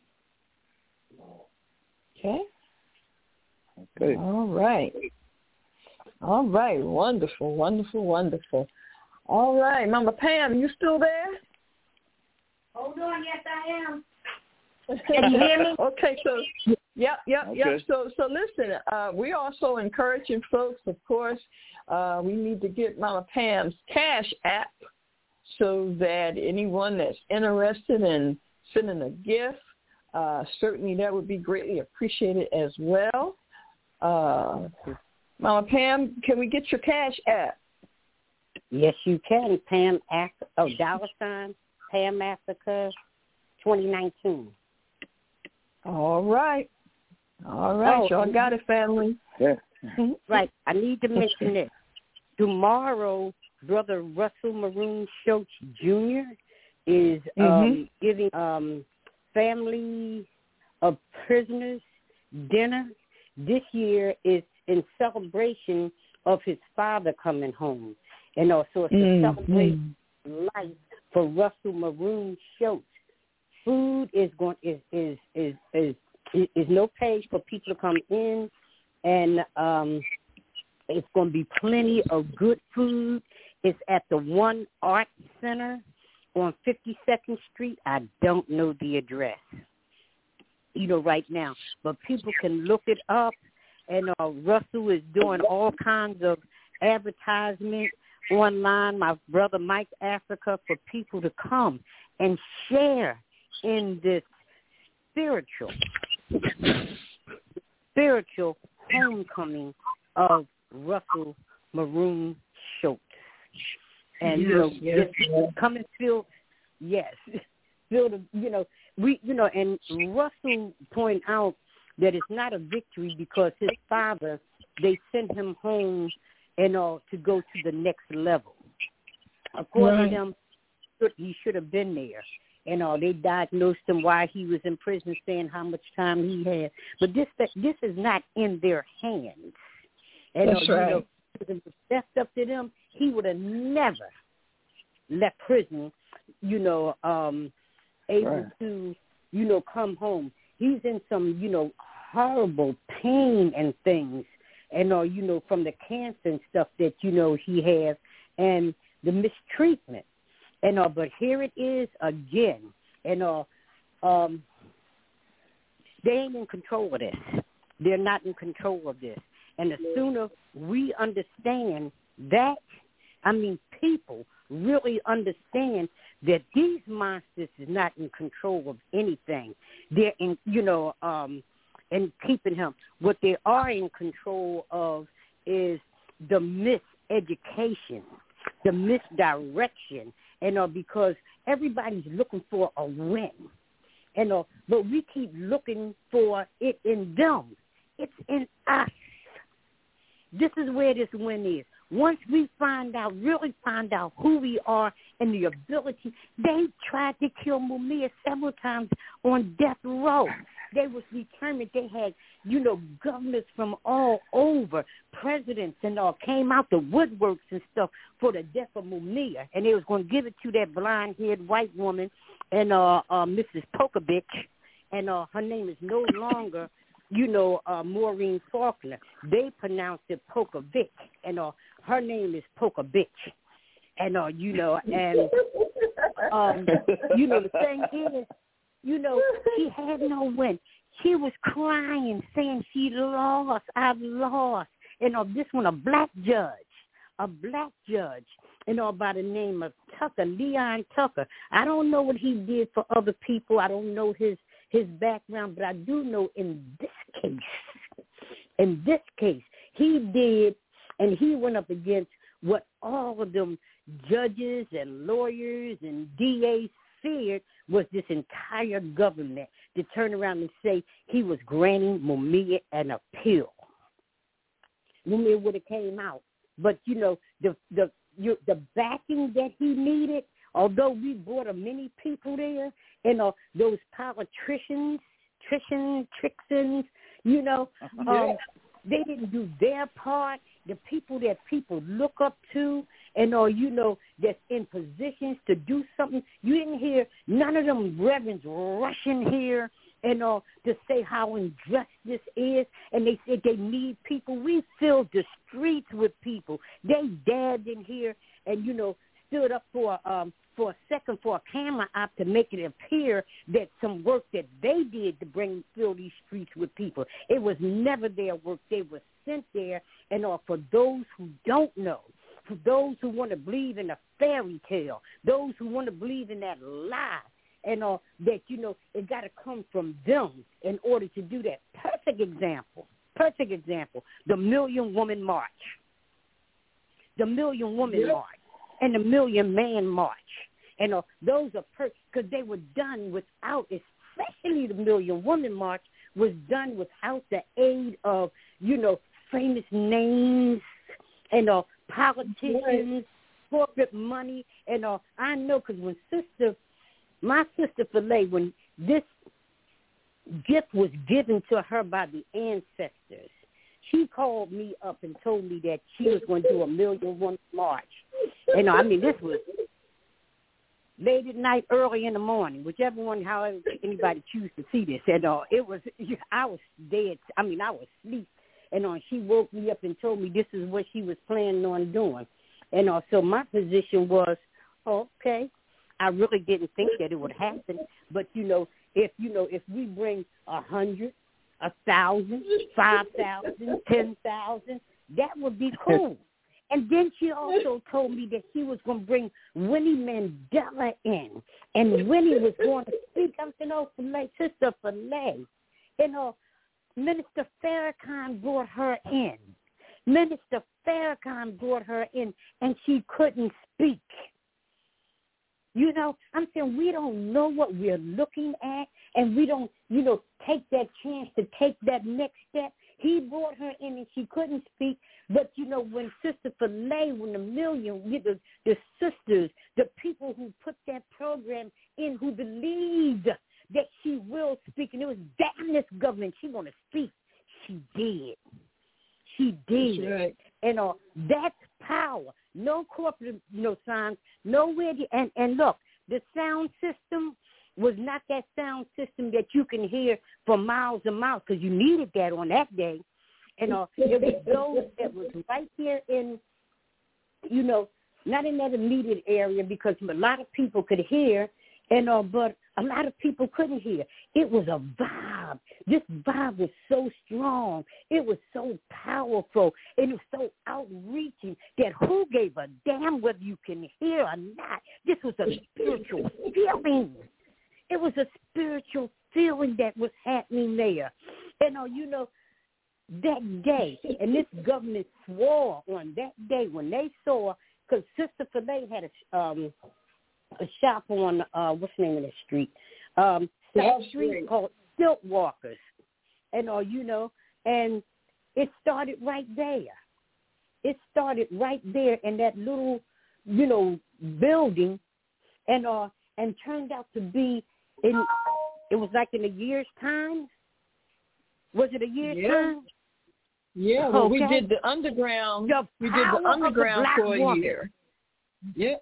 Okay? Okay. All right. All right. Wonderful, wonderful, wonderful. All right. Mama Pam, you still there? Hold on. Yes, I am. Can you hear me? Okay, so yep, yep, okay. yep. So, so listen. Uh, we also encouraging folks. Of course, uh, we need to get Mama Pam's Cash App so that anyone that's interested in sending a gift, uh, certainly that would be greatly appreciated as well. Uh, Mama Pam, can we get your Cash App? Yes, you can. Pam Africa, oh, dollar sign, Pam Africa twenty nineteen. All right. All right. Oh, Y'all got it, family. Yeah. Right. I need to mention this. Tomorrow, Brother Russell Maroon Schultz Junior is um, mm-hmm. giving um, family of prisoners dinner. This year is in celebration of his father coming home. And also it's mm-hmm. a celebration of life for Russell Maroon Schultz. Food is going is is is is, is, is no pay for people to come in, and um, it's going to be plenty of good food. It's at the One Art Center on fifty-second Street. I don't know the address, you know, right now, but people can look it up. And uh, Russell is doing all kinds of advertisement online. My brother Mike Africa, for people to come and share in this spiritual, spiritual homecoming of Russell Maroon Schultz. And, yes, you know, yes, just yes. come and feel, yes, feel the, you know, we, you know, and Russell point out that it's not a victory because his father, they sent him home and all uh, to go to the next level. According right. to them, he should have been there. And all, they diagnosed him while he was in prison, saying how much time he had. But this this is not in their hands. And That's uh, right. You know, if it was left up to them, he would have never left prison, you know, um, able right. to, you know, come home. He's in some, you know, horrible pain and things, and, uh, you know, from the cancer and stuff that, you know, he has, and the mistreatment. And uh, but here it is again, and uh, um, they ain't in control of this. They're not in control of this. And the sooner we understand that, I mean, people really understand that these monsters is not in control of anything. They're in, you know, um, and keeping him. What they are in control of is the miseducation, the misdirection. And uh, because everybody's looking for a win, and uh, but we keep looking for it in them. It's in us. This is where this win is. Once we find out, really find out who we are and the ability, they tried to kill Mumia several times on death row. They was determined. They had, you know, governors from all over, presidents and all, came out the woodworks and stuff for the death of Mumia. And they was going to give it to that blonde-haired white woman, and uh, uh, Missus Pokovich, and uh, her name is no longer, you know, uh, Maureen Faulkner. They pronounced it Pokovich, and uh, her name is Pokovich. And, uh, you know, and, um, you know, the thing is, you know, she had no win. She was crying, saying she lost. I've lost. And uh, this one, a black judge, a black judge, you know, by the name of Tucker, Leon Tucker. I don't know what he did for other people. I don't know his, his background, but I do know in this case, in this case, he did, and he went up against what all of them judges and lawyers and D As feared was this entire government to turn around and say he was granting Mumia an appeal. Mumia would have came out. But, you know, the the you, the backing that he needed, although we brought a many people there, and uh, those politicians, tricians, trixins, you know, Yeah. um, they didn't do their part. The people that people look up to and, or, you know, that's in positions to do something, you didn't hear none of them reverends rushing here and uh, to say how unjust this is. And they said they need people. We filled the streets with people. They dabbed in here and, you know, stood up for um for a second for a camera op to make it appear that some work that they did to bring fill these streets with people. It was never their work. They were sent there, and uh, for those who don't know, for those who want to believe in a fairy tale, those who want to believe in that lie, and uh, that, you know, it got to come from them in order to do that. Perfect example, perfect example, the Million Woman March. The Million Woman yep. March and the Million Man March. And uh, those are per because they were done without, especially the Million Woman March was done without the aid of, you know, famous names and uh, politicians, right. corporate money. And uh, I know because when sister, my sister Filet, when this gift was given to her by the ancestors, she called me up and told me that she was going to do a Million Woman March. And uh, I mean, this was late at night, early in the morning, whichever one, however anybody choose to see this. And uh, it was, I was dead. I mean, I was asleep. And uh, she woke me up and told me this is what she was planning on doing. And uh, so my position was, oh, okay, I really didn't think that it would happen. But, you know, if, you know, if we bring a hundred, a thousand, five thousand, ten thousand, that would be cool. And then she also told me that she was going to bring Winnie Mandela in, and Winnie was going to speak. I'm saying, oh, Filet, Sister Filet. And uh, Minister Farrakhan brought her in. Minister Farrakhan brought her in, and she couldn't speak. You know, I'm saying we don't know what we're looking at, and we don't, you know, take that chance to take that next step. He brought her in, and she couldn't speak. But, you know, when Sister Filet, when the million, the, the sisters, the people who put that program in, who believed that she will speak, and it was, damn this government, she want to speak. She did. She did. That's right. And uh, that's power. No corporate, no signs, nowhere. To, and, and look, the sound system was not that sound system that you can hear for miles and miles, because you needed that on that day. And uh, it was those that was right there in, you know, not in that immediate area, because a lot of people could hear, and uh, but a lot of people couldn't hear. It was a vibe. This vibe was so strong. It was so powerful, and it was so outreaching that who gave a damn whether you can hear or not? This was a spiritual feeling. It was a spiritual feeling that was happening there. And uh, you know, that day, and this government swore on that day when they saw, because Sister Filet had a, um, a shop on, uh, what's the name of the street? Um, South Street called Silk Walkers. And, uh, you know, and it started right there. It started right there in that little, you know, building, and uh, and turned out to be, in, it was like in a year's time. Was it a year's yeah. time? Yeah, well, okay. we did the underground. The we did the underground the for a woman. year. Yep.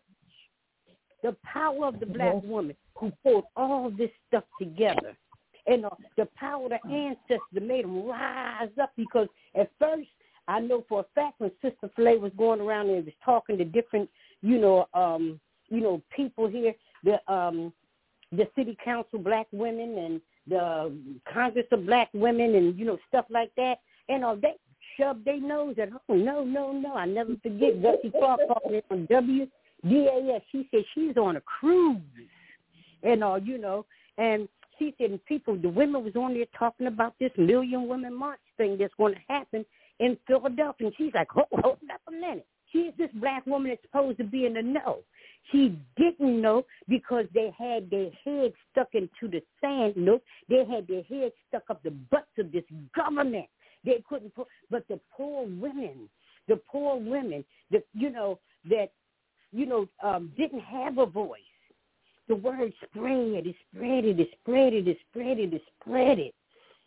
The power of the black yes. woman who pulled all this stuff together. And uh, the power of the ancestors that made them rise up, because at first, I know for a fact when Sister Filet was going around and was talking to different, you know, um, you know, people here, the um, the city council black women and the Congress of black women and, you know, stuff like that. And uh, they shoved their nose at, oh, no, no, no. I never forget Gussie Clark called it on W D A S. She said she's on a cruise. And, uh, you know, and she said, and people, the women was on there talking about this Million Women March thing that's going to happen in Philadelphia. And she's like, hold, hold up a minute. She's this black woman that's supposed to be in the know. She didn't know because they had their heads stuck into the sand. Nope. They had their heads stuck up the butts of this government. They couldn't put, but the poor women, the poor women, the, you know, that, you know, um, didn't have a voice. The word spread, it spread it, it spread it, it spread it, it spread it.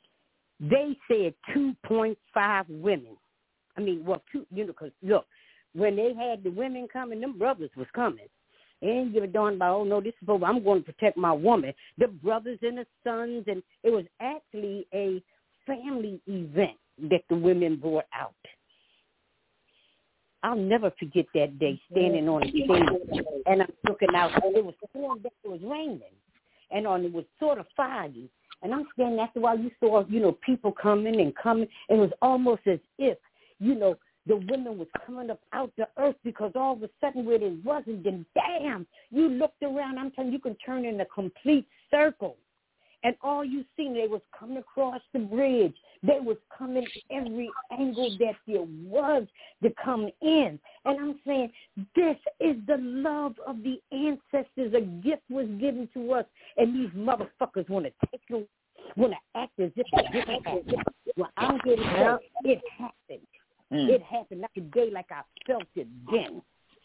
They said two point five women. I mean, well, two, you know, because, look, when they had the women coming, them brothers was coming. They didn't give a darn about, oh, no, this is over. I'm going to protect my woman. The brothers and the sons, and it was actually a family event that the women brought out. I'll never forget that day standing on the stage, and I'm looking out, and it was storm, it was raining, and on it was sort of foggy, and I'm standing after a while, you saw, you know, people coming and coming, and it was almost as if, you know, the women was coming up out the earth, because all of a sudden where it wasn't, then damn, you looked around, I'm telling you, you can turn in a complete circle. And all you seen, they was coming across the bridge. They was coming every angle that there was to come in. And I'm saying, this is the love of the ancestors. A gift was given to us. And these motherfuckers want to take it, want to act as if it didn't happen. Well, I'm here to say, it happened. Mm. It happened not today like I felt it then.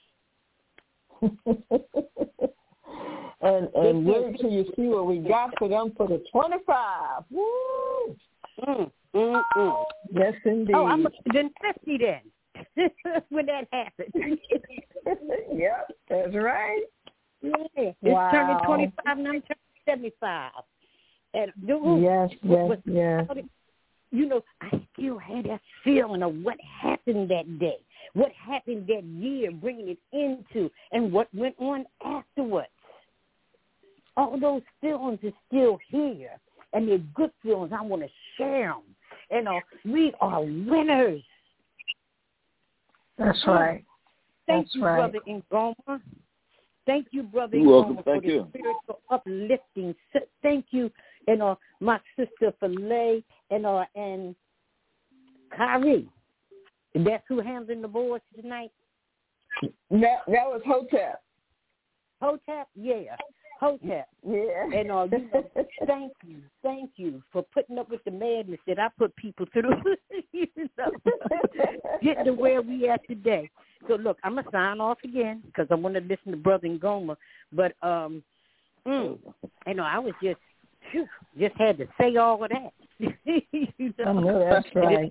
And and wait till you see what we got for them for the twenty-five. Woo! Mm, mm, mm. Yes, indeed. Oh, I must have been fifty then when that happened. Yep, that's right. Yeah, it's wow. turning twenty-five and I'm turning seventy-five. And dude, yes, yes, was, yes. You know, I still had that feeling of what happened that day, what happened that year, bringing it into, and what went on afterwards. All those feelings are still here, and they're good feelings. I want to share them. You know, we are winners. That's right. Thank That's you, right. Brother Ngoma. Thank you, Brother You're welcome. Ngoma, Thank for you. the spiritual uplifting. Thank you, you know, my sister Filet and uh, and Kyrie. That's who handling the boards tonight? That, that was Hotep. Hotep? Yeah. Hotep. Yeah. And uh, you know, thank you, thank you for putting up with the madness that I put people through, you know, getting to where we at today. So, look, I'm going to sign off again because I want to listen to Brother Ngoma. But, um, mm, you know, I was just, phew, just had to say all of that. You know? I know that's right.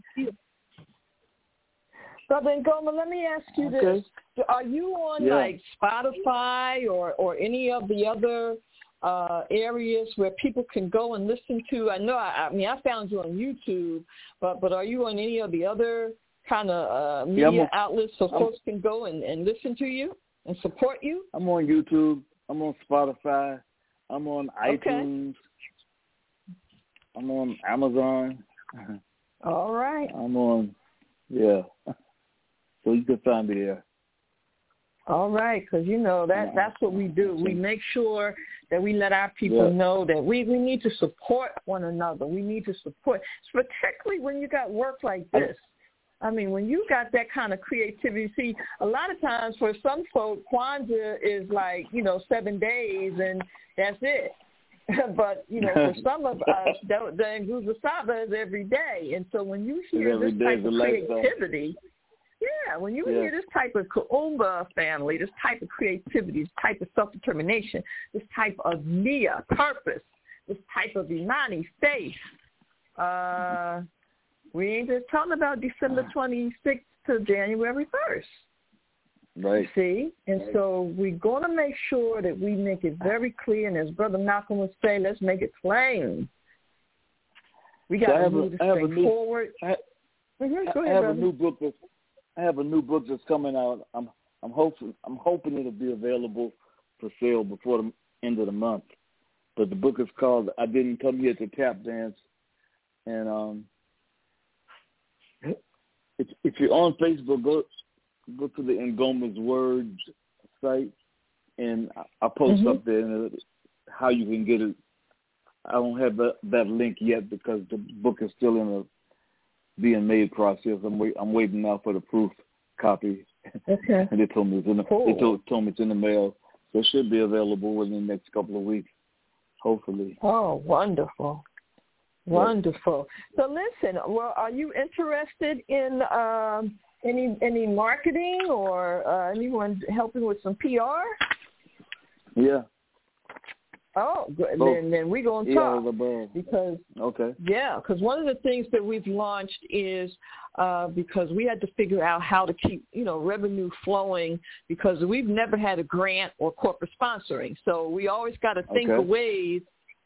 Brother Ngoma, let me ask you okay. this. Are you on, yeah. like, Spotify or, or any of the other uh, areas where people can go and listen to? I know, I, I mean, I found you on YouTube, but, but are you on any of the other kind of uh, media yeah, on, outlets so I'm, folks can go and, and listen to you and support you? I'm on YouTube. I'm on Spotify. I'm on okay. iTunes. I'm on Amazon. All right. I'm on, yeah. So you can find me there. All right, because, you know, that that's what we do. We make sure that we let our people yeah. know that we, we need to support one another. We need to support, particularly when you got work like this. I mean, when you got that kind of creativity, see, a lot of times for some folk, Kwanzaa is like, you know, seven days and that's it. But, you know, for some of us, the, the Nguzo Saba is every day. And so when you hear this type of creativity, yeah, when you yeah. hear this type of Kuumba family, this type of creativity, this type of self-determination, this type of Nia, purpose, this type of Imani, faith, uh, we ain't just talking about December twenty-sixth to January first. Right. See? And right. so we're going to make sure that we make it very clear, and as Brother Malcolm would say, let's make it plain. We got to move this thing forward. I, mm-hmm. Go I ahead, have brother. a new book that's I have a new book that's coming out. I'm I'm hoping I'm hoping it'll be available for sale before the end of the month. But the book is called "I Didn't Come Here to Tap Dance," and um, if if you're on Facebook, go go to the Ngoma's Words site, and I post mm-hmm. up there how you can get it. I don't have that, that link yet because the book is still in a being made process. I'm wait, I'm waiting now for the proof copy. Okay. And they told me it's in the cool. they told, told me it's in the mail, so it should be available within the next couple of weeks, hopefully. Oh, wonderful, wonderful. So listen, well, are you interested in um, any any marketing or uh, anyone helping with some P R? Yeah. Oh, good. Both. Then, then we're going to talk because okay, yeah, because one of the things that we've launched is uh, because we had to figure out how to keep you know revenue flowing because we've never had a grant or corporate sponsoring, so we always got to think okay. of ways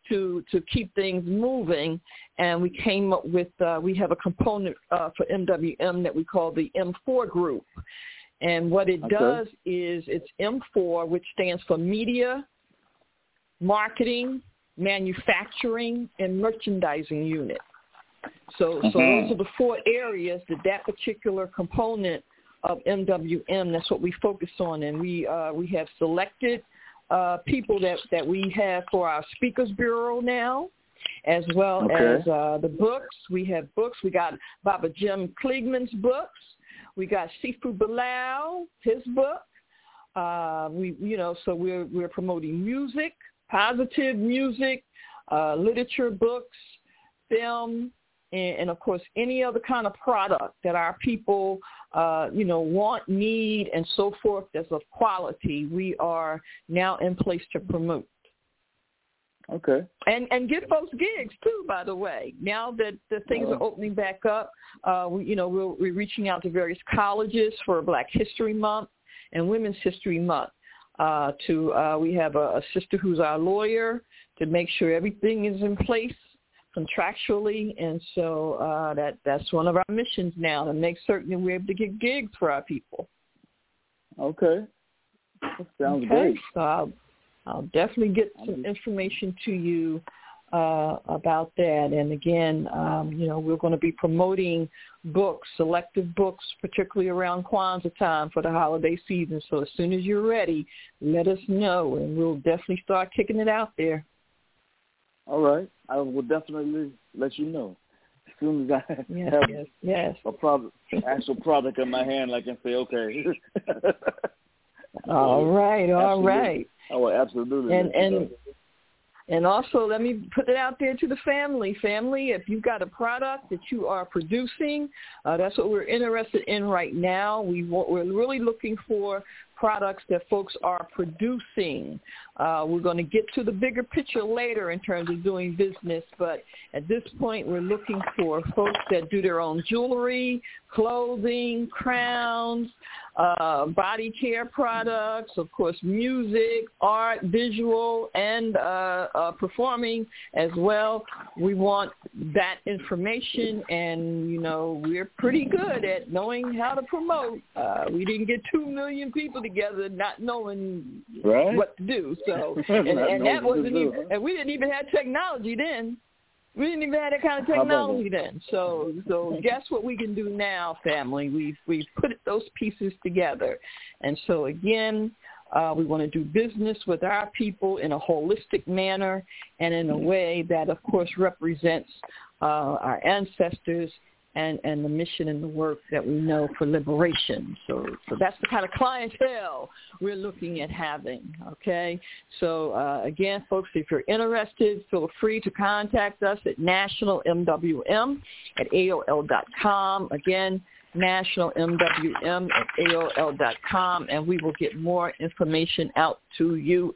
to to keep things moving, and we came up with uh, we have a component uh, for M W M that we call the M four group, and what it okay. does is it's M four, which stands for media, marketing, manufacturing, and merchandising unit. So, mm-hmm. so those are the four areas that that particular component of M W M, that's what we focus on. And we uh, we have selected uh, people that, that we have for our Speakers Bureau now, as well okay. as uh, the books. We have books. We got Baba Jim Kliegman's books. We got Sifu Bilal, his book. Uh, we, you know, so we're we're promoting music, positive music, uh, literature, books, film, and, and of course any other kind of product that our people, uh, you know, want, need, and so forth that's of quality. We are now in place to promote. Okay. And and give folks gigs too, by the way. Now that the things are opening back up, uh, we, you know, we're, we're reaching out to various colleges for Black History Month and Women's History Month. Uh, to uh, we have a, a sister who's our lawyer to make sure everything is in place contractually, and so uh, that that's one of our missions now, to make certain that we're able to get gigs for our people. Okay, that sounds okay. great. So I'll, I'll definitely get some information to you uh, about that. And again, um, you know, we're going to be promoting books, selective books, particularly around Kwanzaa time for the holiday season. So as soon as you're ready, let us know, and we'll definitely start kicking it out there. All right. I will definitely let you know. As soon as I yes, have yes, yes. a product, actual product in my hand, I can say, okay. all right, all absolutely. right. Oh, absolutely. And and and also, let me put it out there to the family. Family, if you've got a product that you are producing, uh, that's what we're interested in right now. We want, we're really looking for products that folks are producing. Uh, we're going to get to the bigger picture later in terms of doing business, but at this point, we're looking for folks that do their own jewelry, clothing, crowns, uh, body care products, of course, music, art, visual, and uh, uh, performing as well. We want that information, and, you know, we're pretty good at knowing how to promote. Uh, we didn't get two million people together not knowing right. what to do. So, and, and that wasn't even, and we didn't even have technology then. We didn't even have that kind of technology then. So, so guess what we can do now, family? We've we've put those pieces together, and so again, uh, we want to do business with our people in a holistic manner and in a way that, of course, represents uh, our ancestors and, and the mission and the work that we know for liberation. So, so that's the kind of clientele we're looking at having, okay? So, uh, again, folks, if you're interested, feel free to contact us at National M W M at A O L dot com. Again, National M W M at A O L dot com, and we will get more information out to you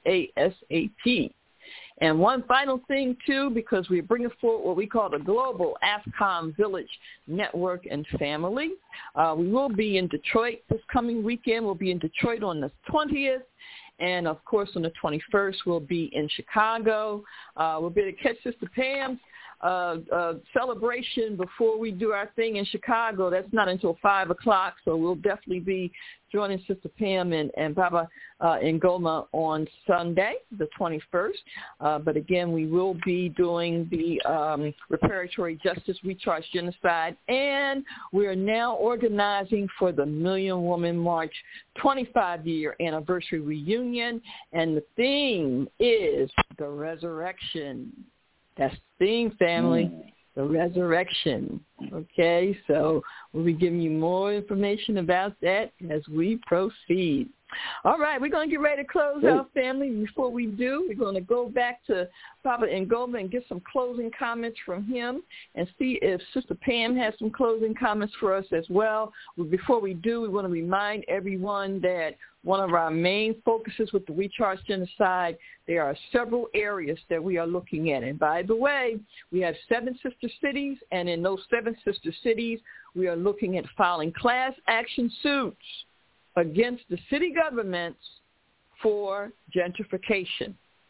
ASAP. And one final thing, too, because we're bringing forward what we call the Global AFCOM Village Network and Family. Uh, we will be in Detroit this coming weekend. We'll be in Detroit on the twentieth. And, of course, on the twenty-first, we'll be in Chicago. Uh, we'll be able to catch Sister Pam's uh, uh, celebration before we do our thing in Chicago. That's not until five o'clock, so we'll definitely be joining Sister Pam and, and Baba uh, Ngoma on Sunday, the twenty-first. Uh, but, again, we will be doing the um, Reparatory Justice Recharge Genocide, and we are now organizing for the Million Woman March twenty-five-year anniversary reunion, and the theme is the resurrection. That's the theme, family. Mm. The resurrection, okay? So we'll be giving you more information about that as we proceed. All right, we're going to get ready to close Great. out, family. Before we do, we're going to go back to Baba Ngoma and get some closing comments from him and see if Sister Pam has some closing comments for us as well. But before we do, we want to remind everyone that one of our main focuses with the Recharge Genocide, there are several areas that we are looking at. And by the way, we have seven sister cities, and in those seven sister cities, we are looking at filing class action suits against the city governments for gentrification.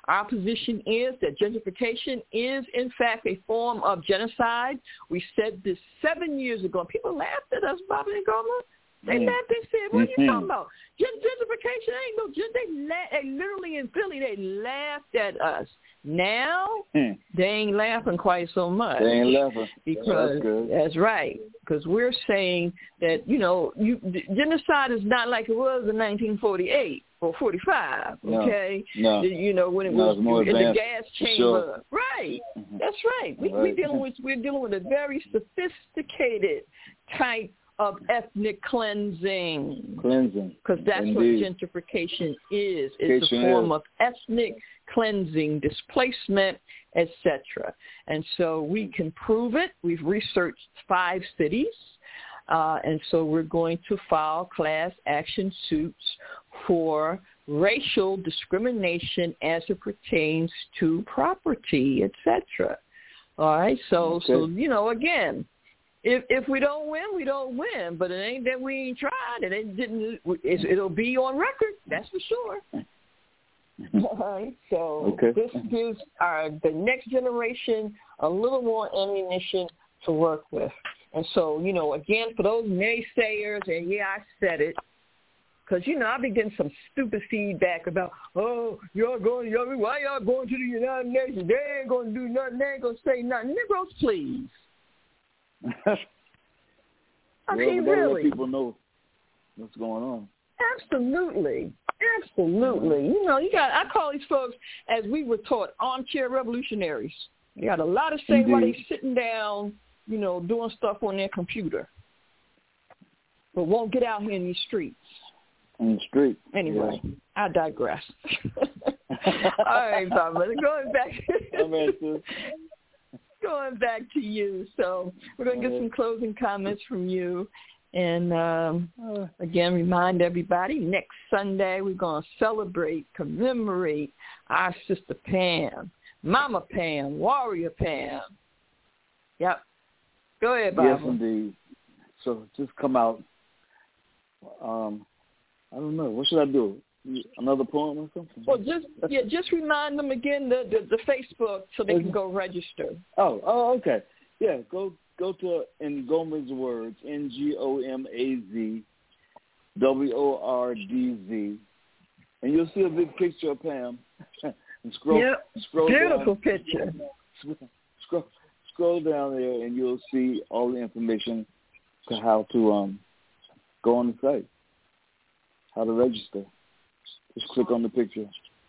our position is that gentrification is, in fact, a form of genocide. We said this seven years ago. People laughed at us, Bobby and Goma. They mm. laughed and said, what are you talking about? Gentrification ain't no gen- they, la- they literally in Philly, they laughed at us. Now, mm. they ain't laughing quite so much. They ain't laughing. Because, that's, good. that's right. Because we're saying that, you know, you, genocide is not like it was in nineteen forty-eight or forty-five, okay? No. no. You know, when it no, was more in advanced. the gas chamber. Sure. Right. Mm-hmm. That's right. We, right. We're, dealing with, we're dealing with a very sophisticated type of ethnic cleansing. Cleansing. Because that's Indeed. what gentrification is. It's a form is. of ethnic cleansing, displacement, et cetera. And so we can prove it. We've researched five cities. Uh, and so we're going to file class action suits for racial discrimination as it pertains to property, et cetera. All right. So, okay. so you know, again, If if we don't win, we don't win. But it ain't that we ain't tried. It ain't, didn't. It's, it'll be on record. That's for sure. All right. So okay. this gives our the next generation a little more ammunition to work with. And so, you know, again, for those naysayers, and yeah, I said it, because, you know, I've been getting some stupid feedback about, oh, y'all going, y'all, why y'all going to the United Nations? They ain't going to do nothing. They ain't going to say nothing. Negroes, please. I well, mean, we really. Let people know what's going on. Absolutely. Absolutely. You know, you got, I call these folks, as we were taught, armchair revolutionaries. You got a lot of say Indeed. while they sitting down, you know, doing stuff on their computer, but won't get out here in these streets. In the street. Anyway, yeah. I digress. All right, Barbara, going back. Going back to you. So we're going to get some closing comments from you. And, um, again, remind everybody, next Sunday we're going to celebrate, commemorate our sister Pam, Mama Pam, Warrior Pam. Yep. Go ahead, Barbara. Yes, indeed. So just come out. Um, I don't know. What should I do? Another poem or something? Well, just yeah, just remind them again the, the, the Facebook so they can go register. Oh, oh, okay. Yeah, go go to Ngoma's Words, N G O M A Z W O R D Z, and you'll see a big picture of Pam. and scroll, yep. scroll Beautiful down, picture. Scroll, scroll down there, and you'll see all the information to how to um go on the site, how to register. Just click on the picture.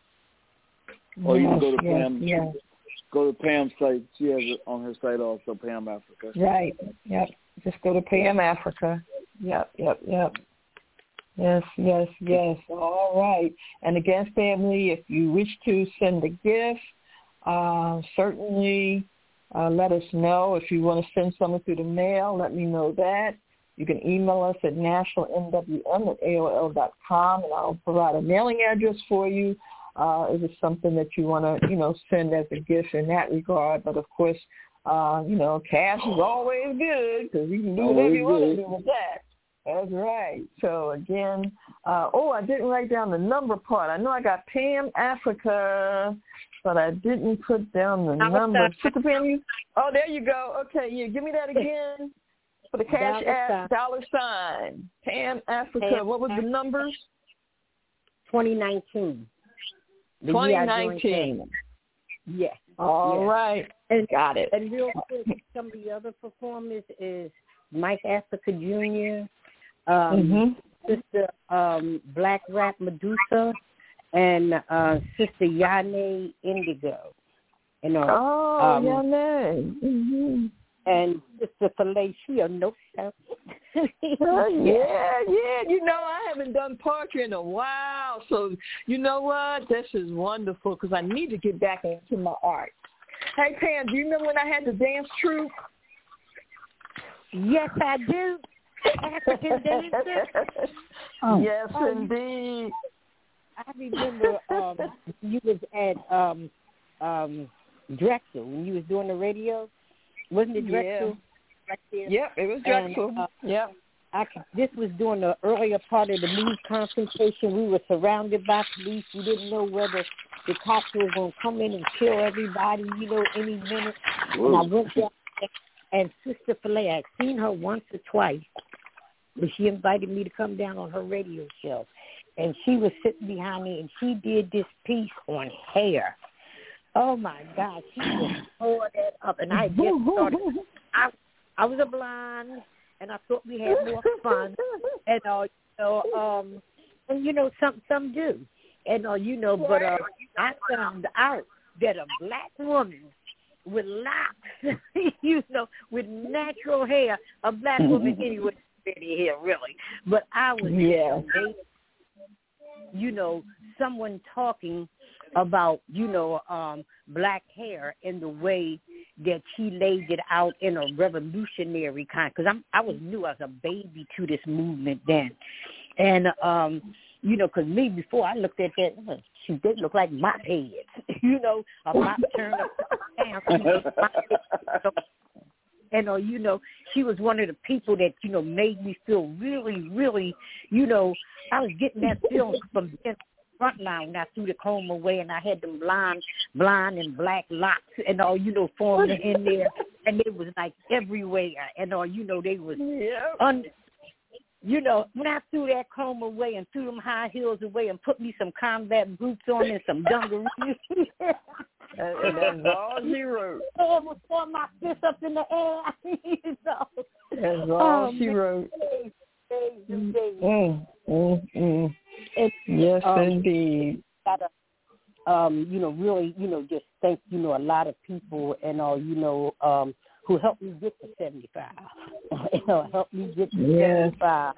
Or you can go to yes, Pam. Yes. Go to Pam's site. She has it on her site also, Pam Africa. Right. Yep. Just go to Pam Africa. Yep. Yep. Yep. Yes. Yes. Yes. All right. And again, family, if you wish to send a gift, uh, certainly uh, let us know. If you want to send something through the mail, let me know that. You can email us at national n w m at a o l dot com, and I'll provide a mailing address for you uh, if it's something that you want to, you know, send as a gift in that regard. But, of course, uh, you know, cash is always good because you can do whatever you want to do with that. That's right. So, again, uh, oh, I didn't write down the number part. I know I got Pam Africa, but I didn't put down the number. Sister Pam, you, oh, there you go. Okay, yeah, give me that again. For the cash app, dollar sign, Pam Africa. Pam what was the numbers? twenty nineteen. twenty nineteen. Yes. All yes. right. And, Got it. And real quick, some of the other performers is Mike Africa Junior, um, mm-hmm. Sister um, Black Rap Medusa, and uh, Sister Yane Indigo. You know, oh, um, Yane. Mm-hmm. And Sister Felicia, no doubt. oh, yeah, yeah. You know, I haven't done poetry in a while. So, you know what? This is wonderful because I need to get back into my art. Hey, Pam, do you remember when I had the dance troupe? Yes, I do. African dancer. Oh. Yes, oh, indeed. I remember um, you was at um, um, Drexel when you was doing the radio. Wasn't it Drexel? Yeah. Right there? Yep, it was Drexel. And, uh, yep. I could, this was during the earlier part of the Move confrontation. We were surrounded by police. We didn't know whether the cops were going to come in and kill everybody, you know, any minute. Whoa. And I went down there, and Sister Filet, I had seen her once or twice, but she invited me to come down on her radio show. And she was sitting behind me, and she did this piece on hair. Oh, my God. She just tore that up. And I just started. I, I was a blonde, and I thought we had more fun. And, uh, you know, um, and, you know, some some do. And, uh, you know, but uh, I found out that a black woman with locks, you know, with natural hair, a black woman anyway, any hair, really. But I was yeah. amazed. You know, someone talking about, you know, um, black hair in the way that she laid it out in a revolutionary kind. Because I'm, I was new as a baby to this movement then. And, um, you know, because me, before I looked at that, shoot, they look like mop heads. You know, a mop turned up down. And, uh, you know, she was one of the people that, you know, made me feel really, really, you know, I was getting that feeling from the front line when I threw the comb away and I had them blonde, blonde and black locks and all, you know, forming in there. And they was like everywhere. And all, you know, they was, yep. un- you know, when I threw that comb away and threw them high heels away and put me some combat boots on and some dungarees. And, and that's all she wrote. I was throwing my fist up in the air, you know. That's all um, she wrote. Days, days, days. Mm, mm, mm. It, yes, um, indeed. Gotta, um, you know, really, you know, just thank, you know, a lot of people and all, you know, um, who helped me get to seventy-five. you know, helped me get to yes. seventy-five.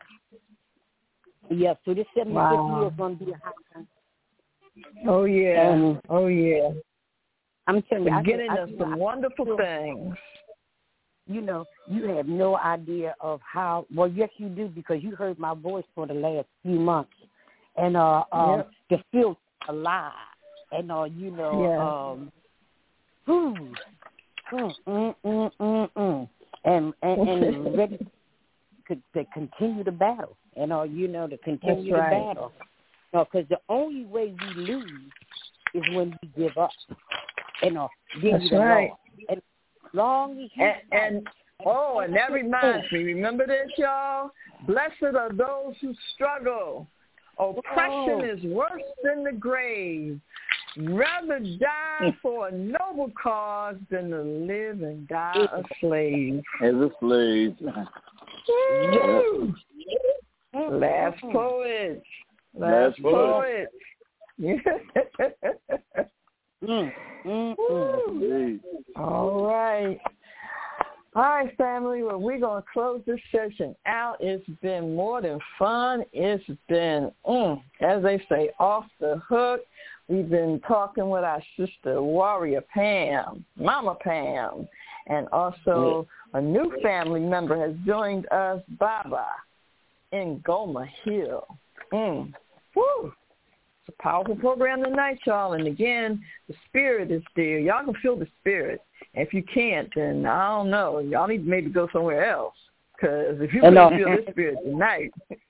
Yeah, so this seventy-fifth wow. year is going to be a hot one. Oh, yeah. Um, oh, yeah. I'm telling you, getting I, us some I, wonderful I, things. You know, you have no idea of how. Well, yes, you do, because you heard my voice for the last few months, and uh, um, yep. the feel alive, and uh, you know, yeah. um, whew, mm, mm, mm, mm, mm, and and, and ready to, to continue the battle, and uh, you know, to continue That's the right. battle, because no, the only way we lose is when we give up. And, uh, That's right. And long as you and, and oh, and that reminds me. Remember this, y'all? Blessed are those who struggle. Oppression oh. is worse than the grave. Rather die for a noble cause than to live and die a slave. As a slave. Woo! Last poet. Last, Last poet. Yeah. Mm, mm, mm. All right. All right, family. Well, we're going to close this session out. It's been more than fun. It's been, mm, as they say, off the hook. We've been talking with our sister, Warrior Pam, Mama Pam, and also a new family member has joined us, Baba, in Goma Hill. Mm. Woo. It's a powerful program tonight, y'all. And again, the spirit is there. Y'all can feel the spirit. And if you can't, then I don't know. Y'all need to maybe go somewhere else. Because if you can feel the spirit tonight,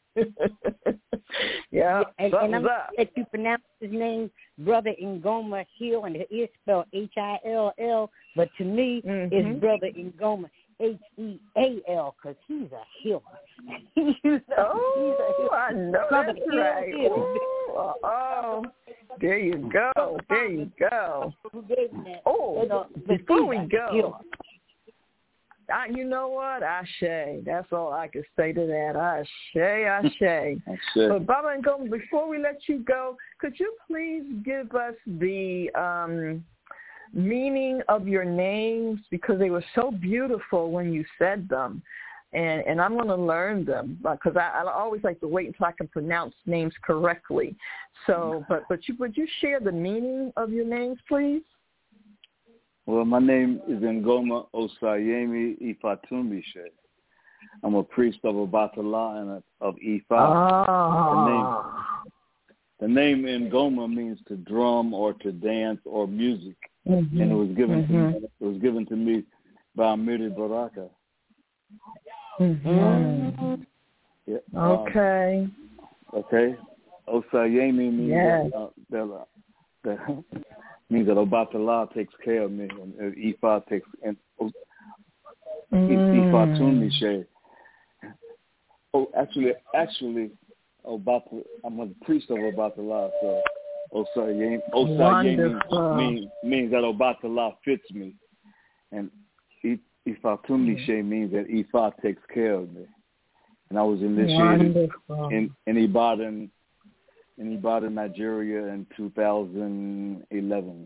yeah, and, something's and I'm up. If you pronounce his name, Brother Ngoma Hill, and it is spelled H I L L, but to me, mm-hmm. it's Brother Ngoma H E A L, because he's a healer. you know, oh, he's a I know Brother that's right. Oh, oh, there you go. There you go. Oh, before we go, I, you know what? Ashe. That's all I can say to that. Ashe, ashe. But Baba Ngoma, before we let you go, could you please give us the um, meaning of your names, because they were so beautiful when you said them. And, and I'm going to learn them because I, I always like to wait until I can pronounce names correctly. So, but but you, would you share the meaning of your names, please? Well, my name is Ngoma Osayemi Ifatumbishe. I'm a priest of Obatala and a, of Ifa. Ah. The name, the name Ngoma means to drum or to dance or music, mm-hmm. and it was given mm-hmm. to me, it was given to me by Amiri Baraka. Mm-hmm. Yeah. Okay. Um, okay. Osayemi means yes. that, uh, that, uh, that means that Obatala takes care of me, and uh, Ifa takes and uh, mm. Ifa Tunmishe. Oh, actually, actually, Obata, I'm a priest of Obatala, so Osayemi Osayemi means means that Obatala fits me, and Ifa Tunmishe means that Ifa takes care of me. And I was initiated Wonderful. in in Ibadan, in Ibadan, Nigeria, in two thousand eleven.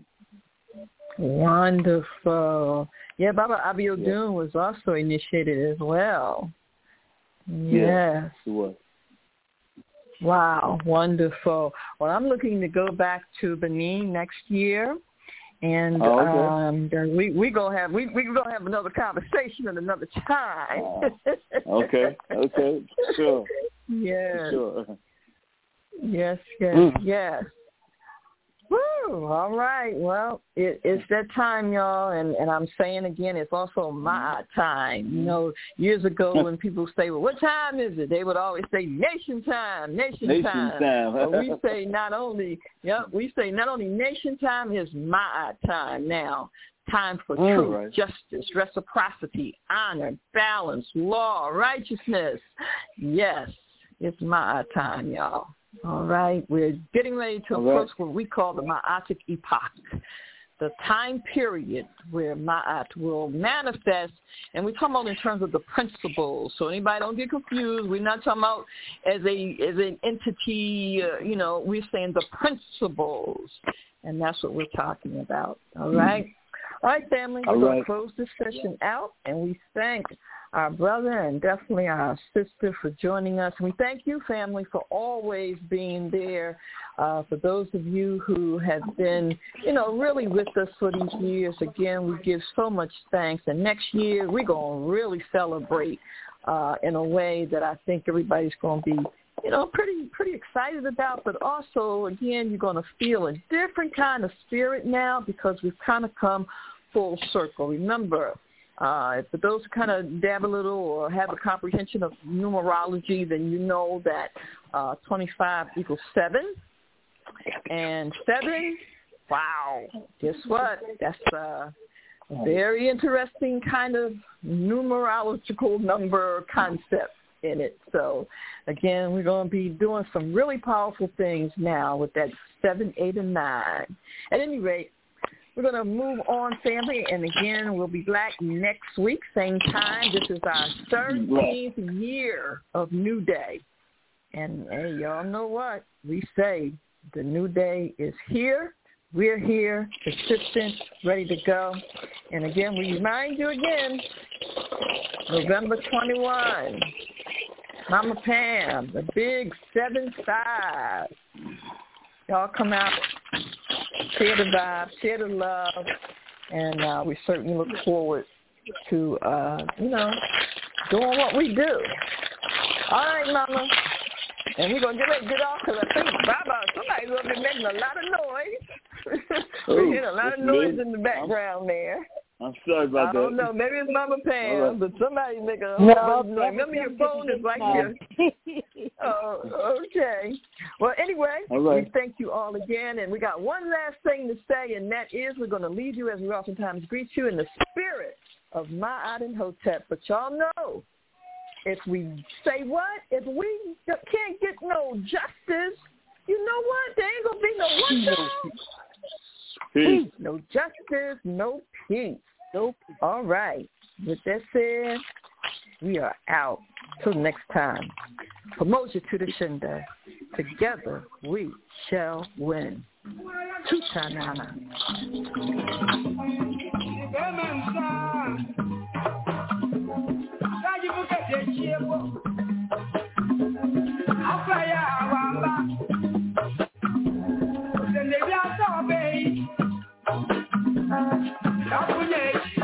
Wonderful. Yeah, Baba Abiodun yeah. was also initiated as well. Yes. Yeah, he was. Wow, wonderful. Well, I'm looking to go back to Benin next year. And oh, okay. um, we we gonna have we we gonna have another conversation at another time. uh, okay, okay, sure. Yes. Sure. Yes, yes, mm. yes. Woo! All right. Well, it, it's that time, y'all, and, and I'm saying again, it's also my time. You know, years ago when people say, "Well, what time is it?" They would always say, "Nation time, nation, nation time." time. But we say not only, yeah, we say not only nation time is my time now. Time for oh, truth, right. justice, reciprocity, honor, balance, law, righteousness. Yes, it's my time, y'all. All right, we're getting ready to All approach right. what we call the Ma'atic epoch, the time period where Ma'at will manifest, and we're talking about in terms of the principles. So anybody don't get confused. We're not talking about as a as an entity. Uh, you know, we're saying the principles, and that's what we're talking about. All right. All right, family, we're All going right. to close this session out, and we thank our brother and definitely our sister for joining us. We thank you, family, for always being there. Uh, for those of you who have been, you know, really with us for these years, again, we give so much thanks. And next year, we're going to really celebrate uh, in a way that I think everybody's going to be, you know, pretty pretty excited about. But also, again, you're going to feel a different kind of spirit now because we've kind of come full circle. Remember, Uh, for those who kind of dab a little or have a comprehension of numerology, then you know that uh, twenty-five equals seven. And seven, wow, guess what? That's a very interesting kind of numerological number concept in it. So, again, we're going to be doing some really powerful things now with that seven, eight, and nine. At any rate, we're going to move on, family, and again, we'll be back next week, same time. This is our thirteenth year of New Day. And, hey, y'all know what? We say the New Day is here. We're here, consistent, ready to go. And, again, we remind you again, November twenty-first, Mama Pam, the big seven five. Y'all come out. Share the vibe, share the love, and uh, we certainly look forward to, uh, you know, doing what we do. All right, Mama. And we're going to get ready to get off because I think Baba, somebody's going to be making a lot of noise. We're hearing a lot of noise in the background there. I'm sorry about that. I don't know. Maybe it's Mama Pam, right. But somebody's making a no, whole bunch of noise. Remember, your phone is right here. Oh, okay. Well, anyway, right. we thank you all again. And we got one last thing to say, and that is we're going to leave you, as we oftentimes greet you, in the spirit of Ma'at and Hotep. But y'all know, if we say what? If we can't get no justice, you know what? There ain't going to be no what, y'all? Peace. No justice, no peace. Nope. All right. With that said, we are out. Till next time. Promotion to the Shinda. Together we shall win. Chitanana. Stop